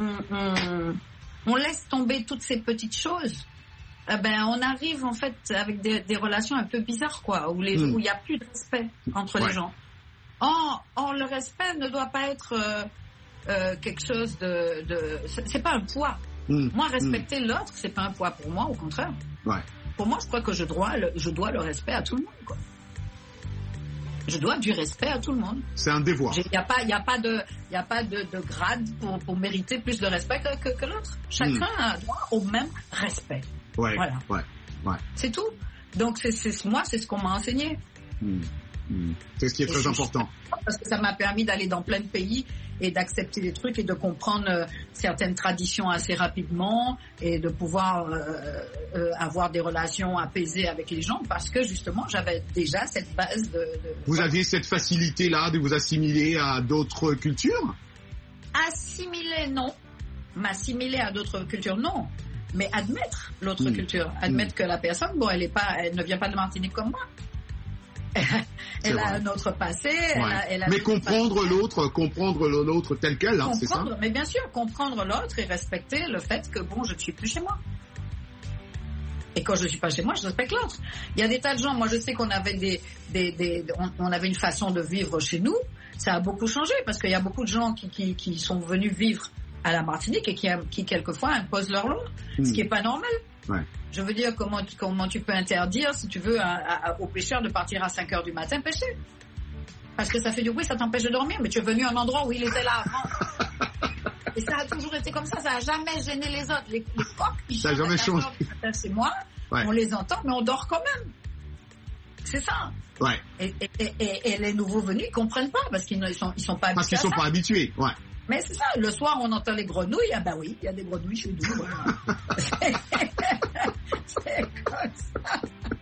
on laisse tomber toutes ces petites choses, on arrive en fait avec des relations un peu bizarres, quoi, où il n'y a plus de respect entre les gens. Or, le respect ne doit pas être quelque chose c'est pas un poids. Moi, respecter l'autre, c'est pas un poids pour moi, au contraire. Ouais. Pour moi, je crois que je dois le respect à tout le monde, quoi. Je dois du respect à tout le monde. C'est un devoir. Il n'y a pas de grade pour mériter plus de respect que l'autre. Chacun a droit au même respect. Ouais. Voilà. Ouais. C'est tout. Donc, moi, c'est ce qu'on m'a enseigné. C'est ce qui est très important. Parce que ça m'a permis d'aller dans plein de pays et d'accepter des trucs et de comprendre certaines traditions assez rapidement et de pouvoir avoir des relations apaisées avec les gens parce que justement j'avais déjà cette base de... Vous aviez cette facilité-là de vous assimiler à d'autres cultures? Assimiler, non. M'assimiler à d'autres cultures, non. Mais admettre l'autre culture. Admettre que la personne, elle ne vient pas de Martinique comme moi. Elle a un autre passé. Mais comprendre l'autre tel quel, hein, c'est ça? Mais bien sûr, comprendre l'autre et respecter le fait que je ne suis plus chez moi. Et quand je ne suis pas chez moi, je respecte l'autre. Il y a des tas de gens. Moi, je sais qu'on avait on avait une façon de vivre chez nous. Ça a beaucoup changé parce qu'il y a beaucoup de gens qui sont venus vivre à la Martinique et qui quelquefois imposent leur loi, ce qui est pas normal. Ouais. Je veux dire, comment tu peux interdire, si tu veux, aux pêcheurs de partir à 5 heures du matin pêcher? Parce que ça fait du bruit, ça t'empêche de dormir, mais tu es venu à un endroit où il était là avant. Et ça a toujours été comme ça n'a jamais gêné les autres. Les coqs, ils ça n'a jamais changé. C'est moi, on les entend, mais on dort quand même. C'est ça. Ouais. Et les nouveaux venus, ils comprennent pas, parce qu'ils sont pas habitués. Parce qu'ils sont pas habitués, ouais. Mais c'est ça, le soir on entend les grenouilles, oui, il y a des grenouilles chez nous. Voilà. C'est comme ça.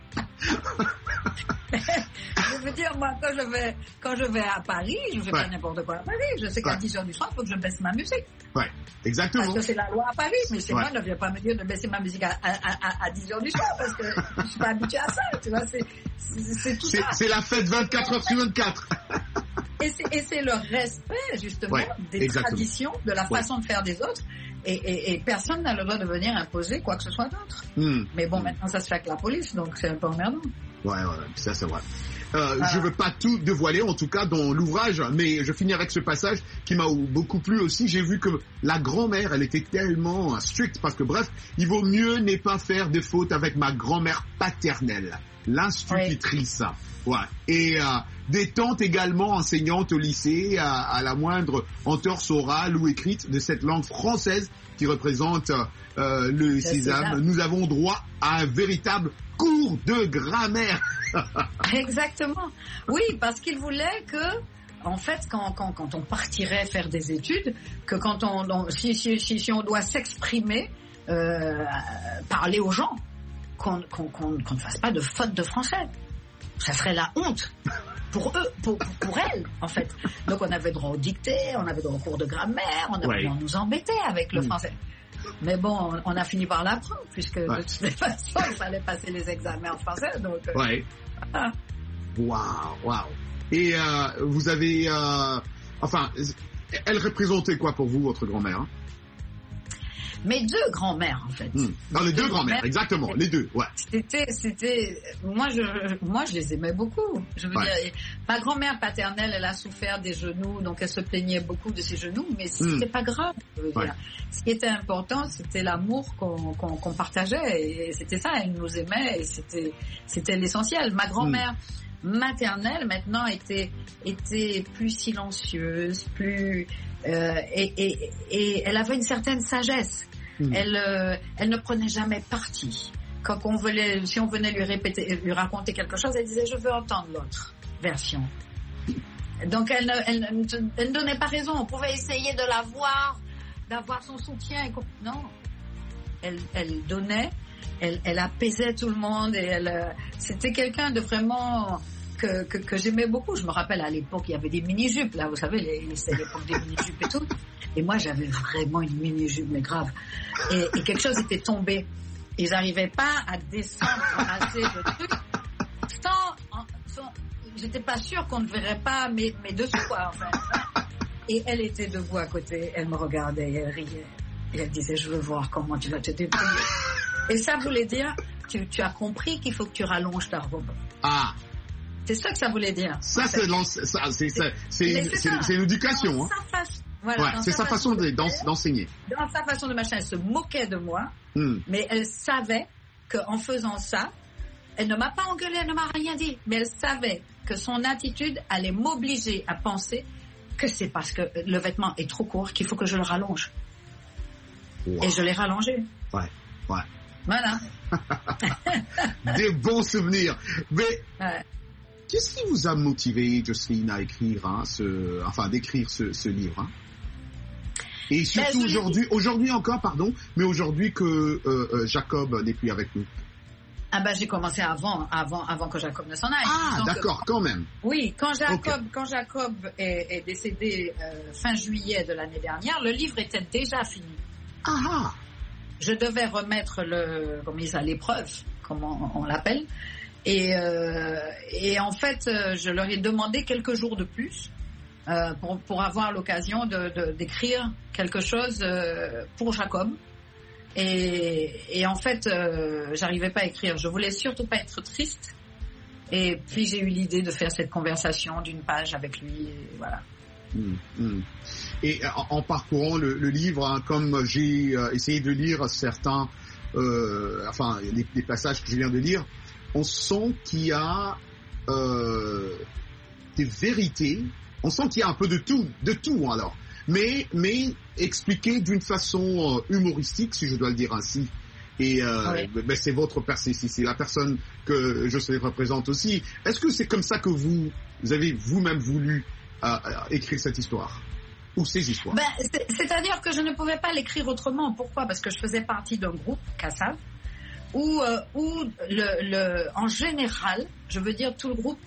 Je veux dire, moi, quand je vais à Paris, je fais pas n'importe quoi à Paris. Je sais qu'à 10h du soir, il faut que je baisse ma musique. Ouais, exactement. Parce que c'est la loi à Paris, mais chez moi, ne viens pas me dire de baisser ma musique à 10h du soir, parce que je suis pas habituée à ça, tu vois, c'est tout ça. C'est la fête 24 heures sur 24. Et c'est le respect, justement, des traditions, de la façon de faire des autres. Et personne n'a le droit de venir imposer quoi que ce soit d'autre. Mais bon, maintenant, ça se fait avec la police, donc c'est un peu emmerdant. Ouais, ça c'est vrai. Je veux pas tout dévoiler, en tout cas dans l'ouvrage, mais je finis avec ce passage qui m'a beaucoup plu aussi. J'ai vu que la grand-mère, elle était tellement stricte, parce que bref, il vaut mieux ne pas faire des fautes avec ma grand-mère paternelle, l'institutrice. Ouais. Et des tantes également enseignantes au lycée à la moindre entorse orale ou écrite de cette langue française qui représente le sésame. Nous avons droit à un véritable cours de grammaire. Exactement. Oui, parce qu'il voulait que, en fait, quand on partirait faire des études, que quand si on doit s'exprimer, parler aux gens, qu'on ne fasse pas de faute de français. Ça serait la honte pour eux, pour elles, en fait. Donc on avait droit aux dictées, on avait droit aux cours de grammaire, on nous embêtait avec le français. Mais bon, on a fini par l'apprendre, puisque de toute façon, il fallait passer les examens en français. Donc, voilà. Waouh. Et vous avez... enfin, elle représentait quoi pour vous, votre grand-mère, hein? Mes deux grands-mères, en fait. Non, les deux grands-mères, exactement, les deux, ouais. C'était, moi, je les aimais beaucoup. Je veux dire, ma grand-mère paternelle, elle a souffert des genoux, donc elle se plaignait beaucoup de ses genoux, mais c'était pas grave, je veux dire. Ce qui était important, c'était l'amour qu'on partageait, et c'était ça, elle nous aimait, et c'était l'essentiel. Ma grand-mère maternelle, maintenant, était plus silencieuse, plus, et elle avait une certaine sagesse. Elle ne prenait jamais parti. Si on venait lui raconter quelque chose, elle disait, je veux entendre l'autre version. Donc elle ne donnait pas raison. On pouvait essayer de la voir, d'avoir son soutien. Non. Elle donnait, elle apaisait tout le monde, et c'était quelqu'un de vraiment que j'aimais beaucoup. Je me rappelle, à l'époque, il y avait des mini-jupes, là, vous savez, c'était l'époque des mini-jupes et tout. Et moi, j'avais vraiment une mini-jupe, mais grave. Et quelque chose était tombé. Ils n'arrivaient pas à descendre assez de trucs j'étais pas sûre qu'on ne verrait pas mes dessous, quoi, en fait. Et elle était debout à côté, elle me regardait et elle riait. Et elle disait, je veux voir comment tu vas te débrouiller. Et ça voulait dire, tu as compris qu'il faut que tu rallonges ta robe. Ah. C'est ça que ça voulait dire. Ça, c'est une éducation, hein. Voilà, c'est sa façon d'enseigner. Dans sa façon de machin, elle se moquait de moi, mais elle savait qu'en faisant ça, elle ne m'a pas engueulée, elle ne m'a rien dit, mais elle savait que son attitude allait m'obliger à penser que c'est parce que le vêtement est trop court qu'il faut que je le rallonge. Wow. Et je l'ai rallongé. Ouais. Voilà. Des bons souvenirs. Mais qu'est-ce qui vous a motivé, Jocelyne, à écrire, d'écrire ce livre, hein? Et surtout aujourd'hui encore, mais aujourd'hui que Jacob n'est plus avec nous. Ah ben j'ai commencé avant que Jacob ne s'en aille. Ah d'accord, quand même. Oui, quand Jacob est décédé fin juillet de l'année dernière, le livre était déjà fini. Ah. Je devais remettre à l'épreuve, comme on l'appelle, et en fait je leur ai demandé quelques jours de plus pour avoir l'occasion d'écrire quelque chose pour Jacob. Et en fait, j'arrivais pas à écrire. Je voulais surtout pas être triste. Et puis j'ai eu l'idée de faire cette conversation d'une page avec lui. Et voilà. Et en parcourant le livre, hein, comme j'ai essayé de lire certains, les passages que je viens de lire, on sent qu'il y a des vérités. On sent qu'il y a un peu de tout alors. Mais expliqué d'une façon humoristique, si je dois le dire ainsi. Et c'est votre personne, c'est la personne que je représente aussi. Est-ce que c'est comme ça que vous avez vous-même voulu écrire cette histoire ou ces histoires? C'est-à-dire que je ne pouvais pas l'écrire autrement. Pourquoi? Parce que je faisais partie d'un groupe, Kassav, où en général, je veux dire tout le groupe,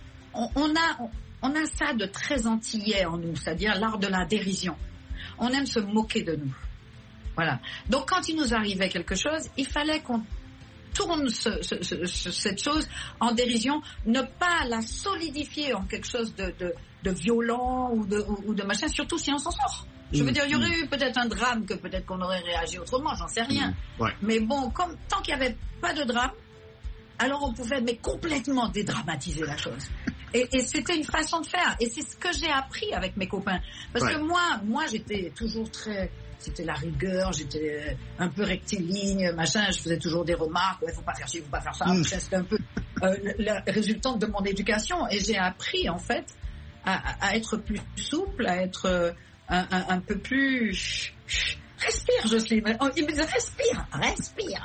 on a ça de très antillais en nous, c'est-à-dire l'art de la dérision. On aime se moquer de nous. Voilà. Donc quand il nous arrivait quelque chose, il fallait qu'on tourne cette chose en dérision, ne pas la solidifier en quelque chose de violent ou de machin, surtout si on s'en sort. Je veux dire, il y aurait eu peut-être un drame que peut-être qu'on aurait réagi autrement, j'en sais rien. Mais bon, tant qu'il n'y avait pas de drame, alors on pouvait complètement dédramatiser la chose. Et c'était une façon de faire. Et c'est ce que j'ai appris avec mes copains. Parce que moi, j'étais toujours c'était la rigueur, j'étais un peu rectiligne, machin, je faisais toujours des remarques, faut pas faire ci, faut pas faire ça. C'était un peu la résultante de mon éducation. Et j'ai appris, en fait, à être plus souple, à être un peu plus... Respire, Jocelyne. Il me dit, respire.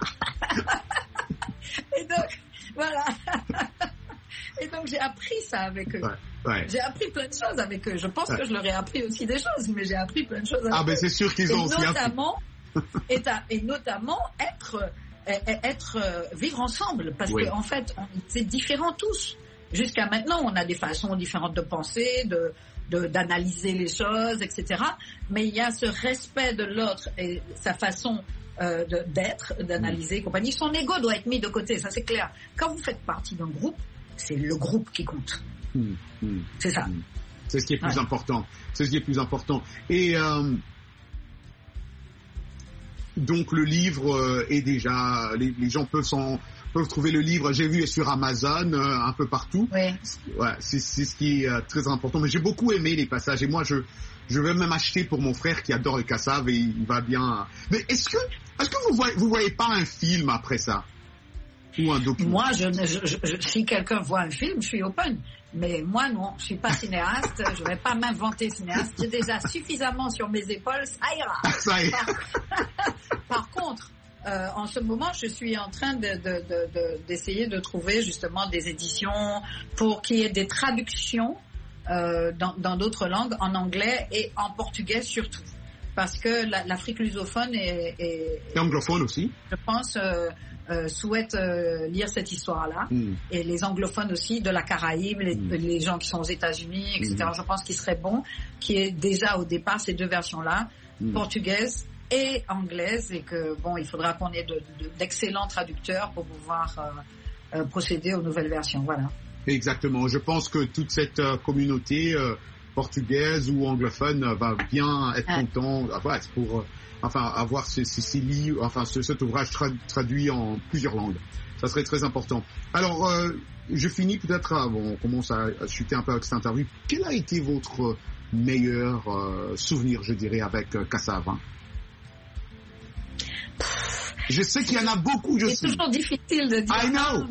Et donc, voilà. Et donc j'ai appris ça avec eux. J'ai appris plein de choses avec eux. Je pense que je leur ai appris aussi des choses, mais j'ai appris plein de choses avec eux. C'est sûr qu'ils ont aussi appris. Et notamment vivre ensemble, parce qu'en fait, c'est différent tous. Jusqu'à maintenant, on a des façons différentes de penser, d'analyser les choses, etc. Mais il y a ce respect de l'autre et sa façon d'être, d'analyser, compagnie. Son ego doit être mis de côté, ça c'est clair. Quand vous faites partie d'un groupe, c'est le groupe qui compte. C'est ça. C'est ce qui est plus important. C'est ce qui est plus important. Et donc le livre est déjà, les gens peuvent trouver le livre. J'ai vu sur Amazon, un peu partout. Oui. Ouais, c'est ce qui est très important. Mais j'ai beaucoup aimé les passages. Et moi, je vais même acheter pour mon frère qui adore le Kassav et il va bien. Mais est-ce que vous voyez pas un film après ça? Ou un documentaire? Moi, si quelqu'un voit un film, je suis open. Mais moi, non, je suis pas cinéaste. Je vais pas m'inventer cinéaste. J'ai déjà suffisamment sur mes épaules. Ça ira. Ça ira. Par contre, en ce moment, je suis en train d'essayer de trouver justement des éditions pour qu'il y ait des traductions dans d'autres langues, en anglais et en portugais surtout. Parce que l'Afrique lusophone et anglophone aussi, je pense, souhaitent lire cette histoire-là. Et les anglophones aussi, de la Caraïbe, les gens qui sont aux États-Unis, etc. Je pense qu'il serait bon qu'il y ait déjà au départ ces deux versions-là, portugaise et anglaise, et que bon, il faudra qu'on ait d'excellents traducteurs pour pouvoir procéder aux nouvelles versions. Voilà. Exactement. Je pense que toute cette communauté portugaise ou anglophone va bien être content pour avoir ces livres, cet ouvrage traduit en plusieurs langues. Ça serait très important. Alors, je finis peut-être, on commence à chuter un peu avec cette interview. Quel a été votre meilleur souvenir, je dirais, avec Kassav? Je sais qu'il y en a beaucoup, c'est toujours difficile de dire. I know.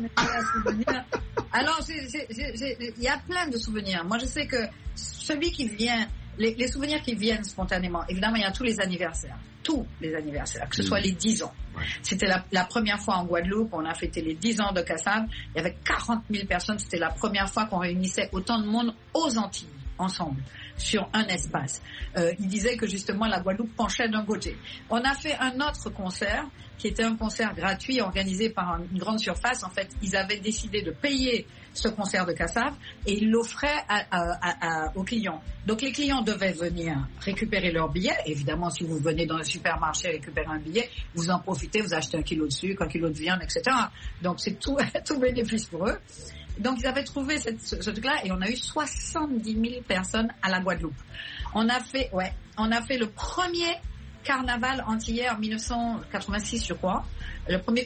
Alors, il y a plein de souvenirs. Moi, je sais que celui qui vient, les souvenirs qui viennent spontanément, évidemment, il y a tous les anniversaires, que ce soit les 10 ans. Ouais. C'était la première fois en Guadeloupe, on a fêté les 10 ans de Kassav. Il y avait 40 000 personnes. C'était la première fois qu'on réunissait autant de monde aux Antilles, ensemble, sur un espace. Il disait que justement la Guadeloupe penchait d'un côté. On a fait un autre concert qui était un concert gratuit organisé par une grande surface. En fait, ils avaient décidé de payer ce concert de Kassav et ils l'offraient aux clients. Donc les clients devaient venir récupérer leur billet. Évidemment, si vous venez dans un supermarché récupérer un billet, vous en profitez, vous achetez 1 kilo de sucre, 1 kilo de viande, etc. Donc c'est tout bénéfice pour eux. Donc ils avaient trouvé ce truc-là et on a eu 70 000 personnes à la Guadeloupe. On a fait le premier carnaval antillais en 1986, je crois. Le premier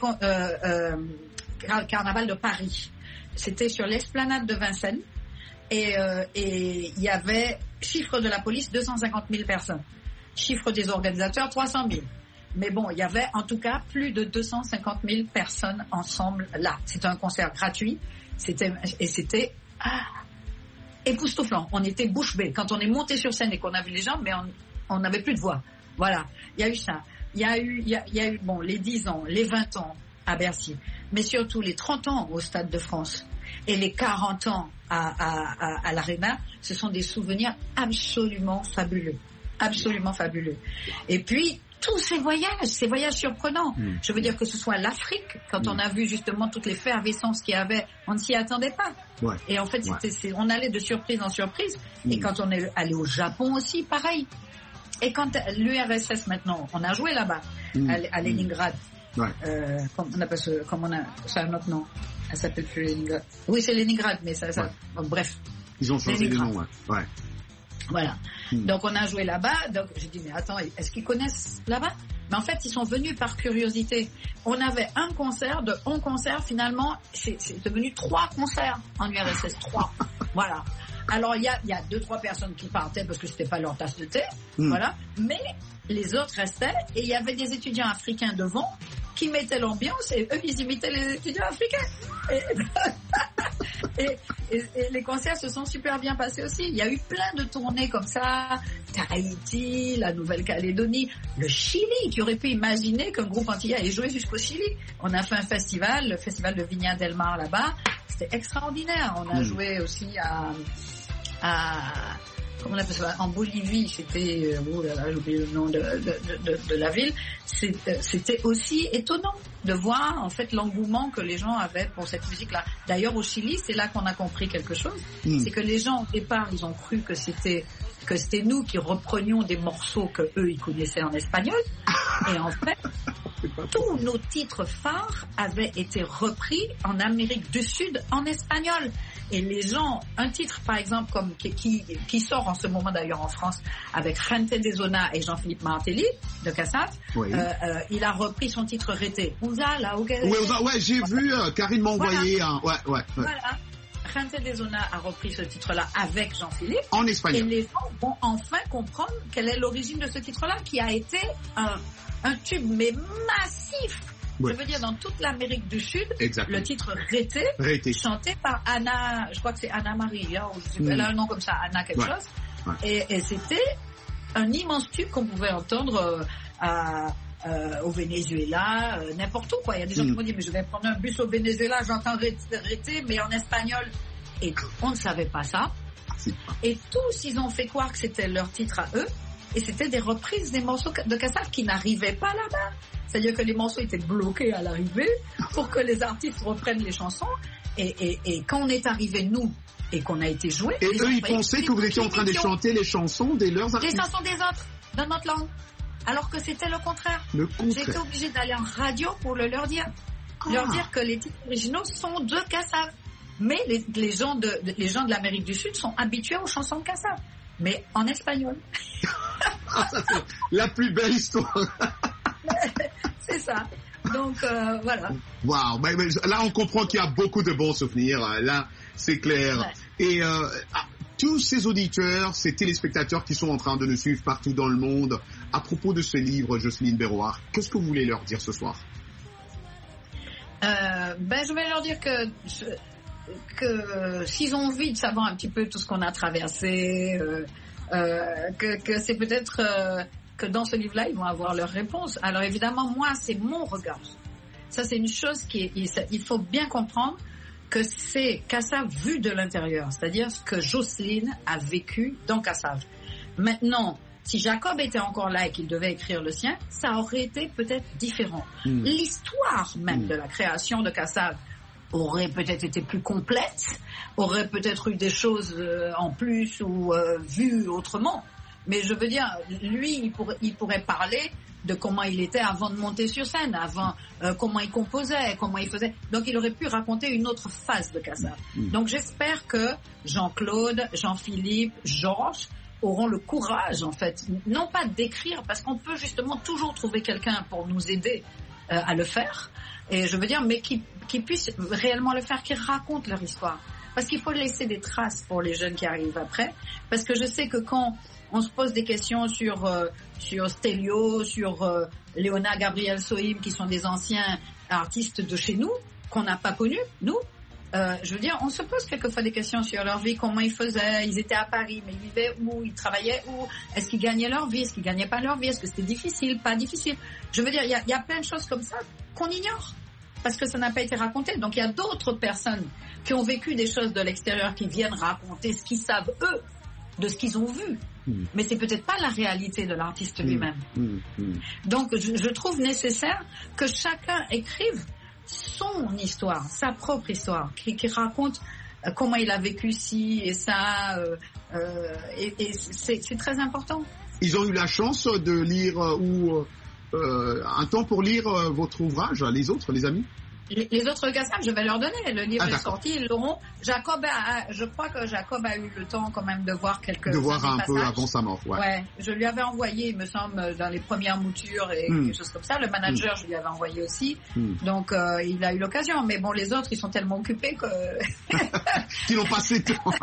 carnaval de Paris. C'était sur l'esplanade de Vincennes et il y avait, chiffre de la police, 250 000 personnes. Chiffre des organisateurs, 300 000. Mais bon, il y avait en tout cas plus de 250 000 personnes ensemble là. C'était un concert gratuit. C'était époustouflant. On était bouche bée. Quand on est monté sur scène et qu'on a vu les gens, mais on n'avait plus de voix. Voilà. Il y a eu ça. Il y a eu, bon, les 10 ans, les 20 ans à Bercy, mais surtout les 30 ans au Stade de France et les 40 ans à l'Arena. Ce sont des souvenirs absolument fabuleux. Absolument fabuleux. Et puis, tous ces voyages surprenants. Je veux dire que ce soit l'Afrique, quand on a vu justement toutes les effervescences qu'il y avait, on ne s'y attendait pas. Ouais. Et en fait, on allait de surprise en surprise. Et quand on est allé au Japon aussi, pareil. Et quand l'URSS maintenant, on a joué là-bas, à Leningrad. Ouais. On appelle ça un autre nom. Elle s'appelle plus Leningrad. Oui, c'est Leningrad, mais ça bon, bref. Ils ont changé les noms, ouais. Voilà. Donc on a joué là-bas. Donc j'ai dit mais attends, est-ce qu'ils connaissent là-bas? Mais en fait ils sont venus par curiosité. On avait un concert, de 11 concerts finalement, c'est devenu 3 concerts en URSS, 3. Voilà. Alors il y a 2-3 personnes qui partaient parce que c'était pas leur tasse de thé, voilà. Mais les autres restaient et il y avait des étudiants africains devant qui mettaient l'ambiance et eux ils imitaient les étudiants africains. Et les concerts se sont super bien passés aussi. Il y a eu plein de tournées comme ça. Tahiti, la Nouvelle-Calédonie, le Chili. Tu aurais pu imaginer qu'un groupe antillais allait jouer jusqu'au Chili. On a fait un festival, le festival de Viña del Mar là-bas. C'était extraordinaire. On a joué aussi comment on appelle ça, en Bolivie, c'était, oh là là, j'ai oublié le nom de la ville, c'était aussi étonnant de voir en fait l'engouement que les gens avaient pour cette musique-là. D'ailleurs au Chili, c'est là qu'on a compris quelque chose, c'est que les gens au départ, ils ont cru que c'était nous qui reprenions des morceaux que eux ils connaissaient en espagnol, et en fait tous nos titres phares avaient été repris en Amérique du Sud en espagnol. Et les gens, un titre par exemple comme qui sort en ce moment d'ailleurs en France avec Gente de Zona et Jean-Philippe Martelly de Cassav, oui. Il a repris son titre Rété. Ouais, j'ai vu, Karine m'a envoyé un... Ouais. Voilà. Gente de Zona a repris ce titre-là avec Jean-Philippe. En espagnol. Et les gens vont enfin comprendre quelle est l'origine de ce titre-là qui a été un tube mais massif. Oui. Je veux dire, dans toute l'Amérique du Sud, exactement. Le titre Rété, chanté par Anna, je crois que c'est Anna Marie, hein, elle a un nom comme ça, Anna quelque chose. Ouais. Et c'était un immense tube qu'on pouvait entendre au Venezuela, n'importe où, quoi. Il y a des gens qui m'ont dit, mais je vais prendre un bus au Venezuela, j'entends Rété, mais en espagnol. Et on ne savait pas ça. Et tous, ils ont fait croire que c'était leur titre à eux. Et c'était des reprises des morceaux de Cassav qui n'arrivaient pas là-bas. C'est-à-dire que les morceaux étaient bloqués à l'arrivée pour que les artistes reprennent les chansons. Et quand on est arrivé, nous, et qu'on a été joués... Et eux, ils pensaient que vous étiez en train de chanter les chansons de leurs artistes. Les chansons des autres, dans notre langue. Alors que c'était le contraire. J'étais obligée d'aller en radio pour leur dire. Leur dire que les titres originaux sont de Cassav. Mais les gens de l'Amérique du Sud sont habitués aux chansons de Cassav. Mais en espagnol. Ça, c'est la plus belle histoire. C'est ça. Donc, voilà. Waouh. Là, on comprend qu'il y a beaucoup de bons souvenirs. Là, c'est clair. Ouais. Et tous ces auditeurs, ces téléspectateurs qui sont en train de nous suivre partout dans le monde, à propos de ce livre, Jocelyne Berroir, qu'est-ce que vous voulez leur dire ce soir? Je vais leur dire que s'ils ont envie de savoir un petit peu tout ce qu'on a traversé, que c'est peut-être que dans ce livre-là, ils vont avoir leur réponse. Alors évidemment, moi, c'est mon regard. Ça, c'est une chose il faut bien comprendre que c'est Cassav vu de l'intérieur, c'est-à-dire ce que Jocelyne a vécu dans Cassav. Maintenant, si Jacob était encore là et qu'il devait écrire le sien, ça aurait été peut-être différent. L'histoire même de la création de Cassav aurait peut-être été plus complète, aurait peut-être eu des choses en plus ou vues autrement. Mais je veux dire, lui, il pourrait parler de comment il était avant de monter sur scène, avant comment il composait, comment il faisait. Donc il aurait pu raconter une autre phase de Cassav. Donc j'espère que Jean-Claude, Jean-Philippe, Georges auront le courage, en fait, non pas d'écrire, parce qu'on peut justement toujours trouver quelqu'un pour nous aider à le faire, et je veux dire, mais qui puissent réellement le faire, qui racontent leur histoire. Parce qu'il faut laisser des traces pour les jeunes qui arrivent après, parce que je sais que quand on se pose des questions sur Stelio, sur Léona, Gabriel Sohim, qui sont des anciens artistes de chez nous, qu'on n'a pas connus, nous. Je veux dire, on se pose quelquefois des questions sur leur vie, comment ils faisaient, ils étaient à Paris, mais ils vivaient où, ils travaillaient où, est-ce qu'ils gagnaient leur vie, est-ce qu'ils gagnaient pas leur vie, est-ce que c'était difficile, pas difficile. Je veux dire, il y a plein de choses comme ça qu'on ignore, parce que ça n'a pas été raconté. Donc il y a d'autres personnes qui ont vécu des choses de l'extérieur qui viennent raconter ce qu'ils savent eux, de ce qu'ils ont vu. Mais c'est peut-être pas la réalité de l'artiste lui-même. Donc je trouve nécessaire que chacun écrive son histoire, sa propre histoire, qui raconte comment il a vécu ci et ça, et c'est très important. Ils ont eu la chance de lire un temps pour lire votre ouvrage, les autres, les amis? Les autres Cassav, je vais leur donner. Le livre est sorti, ils l'auront. Je crois que Jacob a eu le temps quand même de voir quelques un passages. Peu avant sa mort, ouais. Je lui avais envoyé, il me semble, dans les premières moutures et quelque chose comme ça. Le manager, je lui avais envoyé aussi. Donc, il a eu l'occasion. Mais bon, les autres, ils sont tellement occupés que... Qu'ils n'ont pas assez de temps.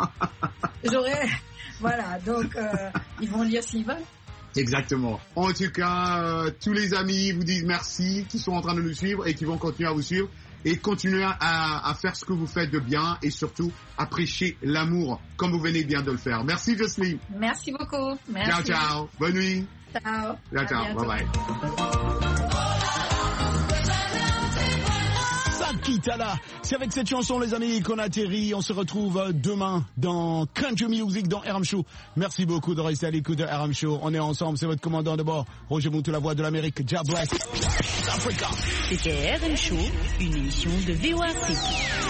Voilà, donc, ils vont lire s'ils veulent. Exactement. En tout cas, tous les amis vous disent merci, qui sont en train de nous suivre et qui vont continuer à vous suivre et continuer à faire ce que vous faites de bien et surtout à prêcher l'amour comme vous venez bien de le faire. Merci Jocelyne. Merci beaucoup. Merci. Ciao. Bonne nuit. Ciao. Ciao. Bye bye. Kitala. C'est avec cette chanson, les amis, qu'on atterrit. On se retrouve demain dans Country Music, dans RM Show. Merci beaucoup de rester à l'écoute de RM Show. On est ensemble, c'est votre commandant de bord, Roger Moutou, la voix de l'Amérique. God bless Africa. C'était RM Show, une émission de VOA Afrique.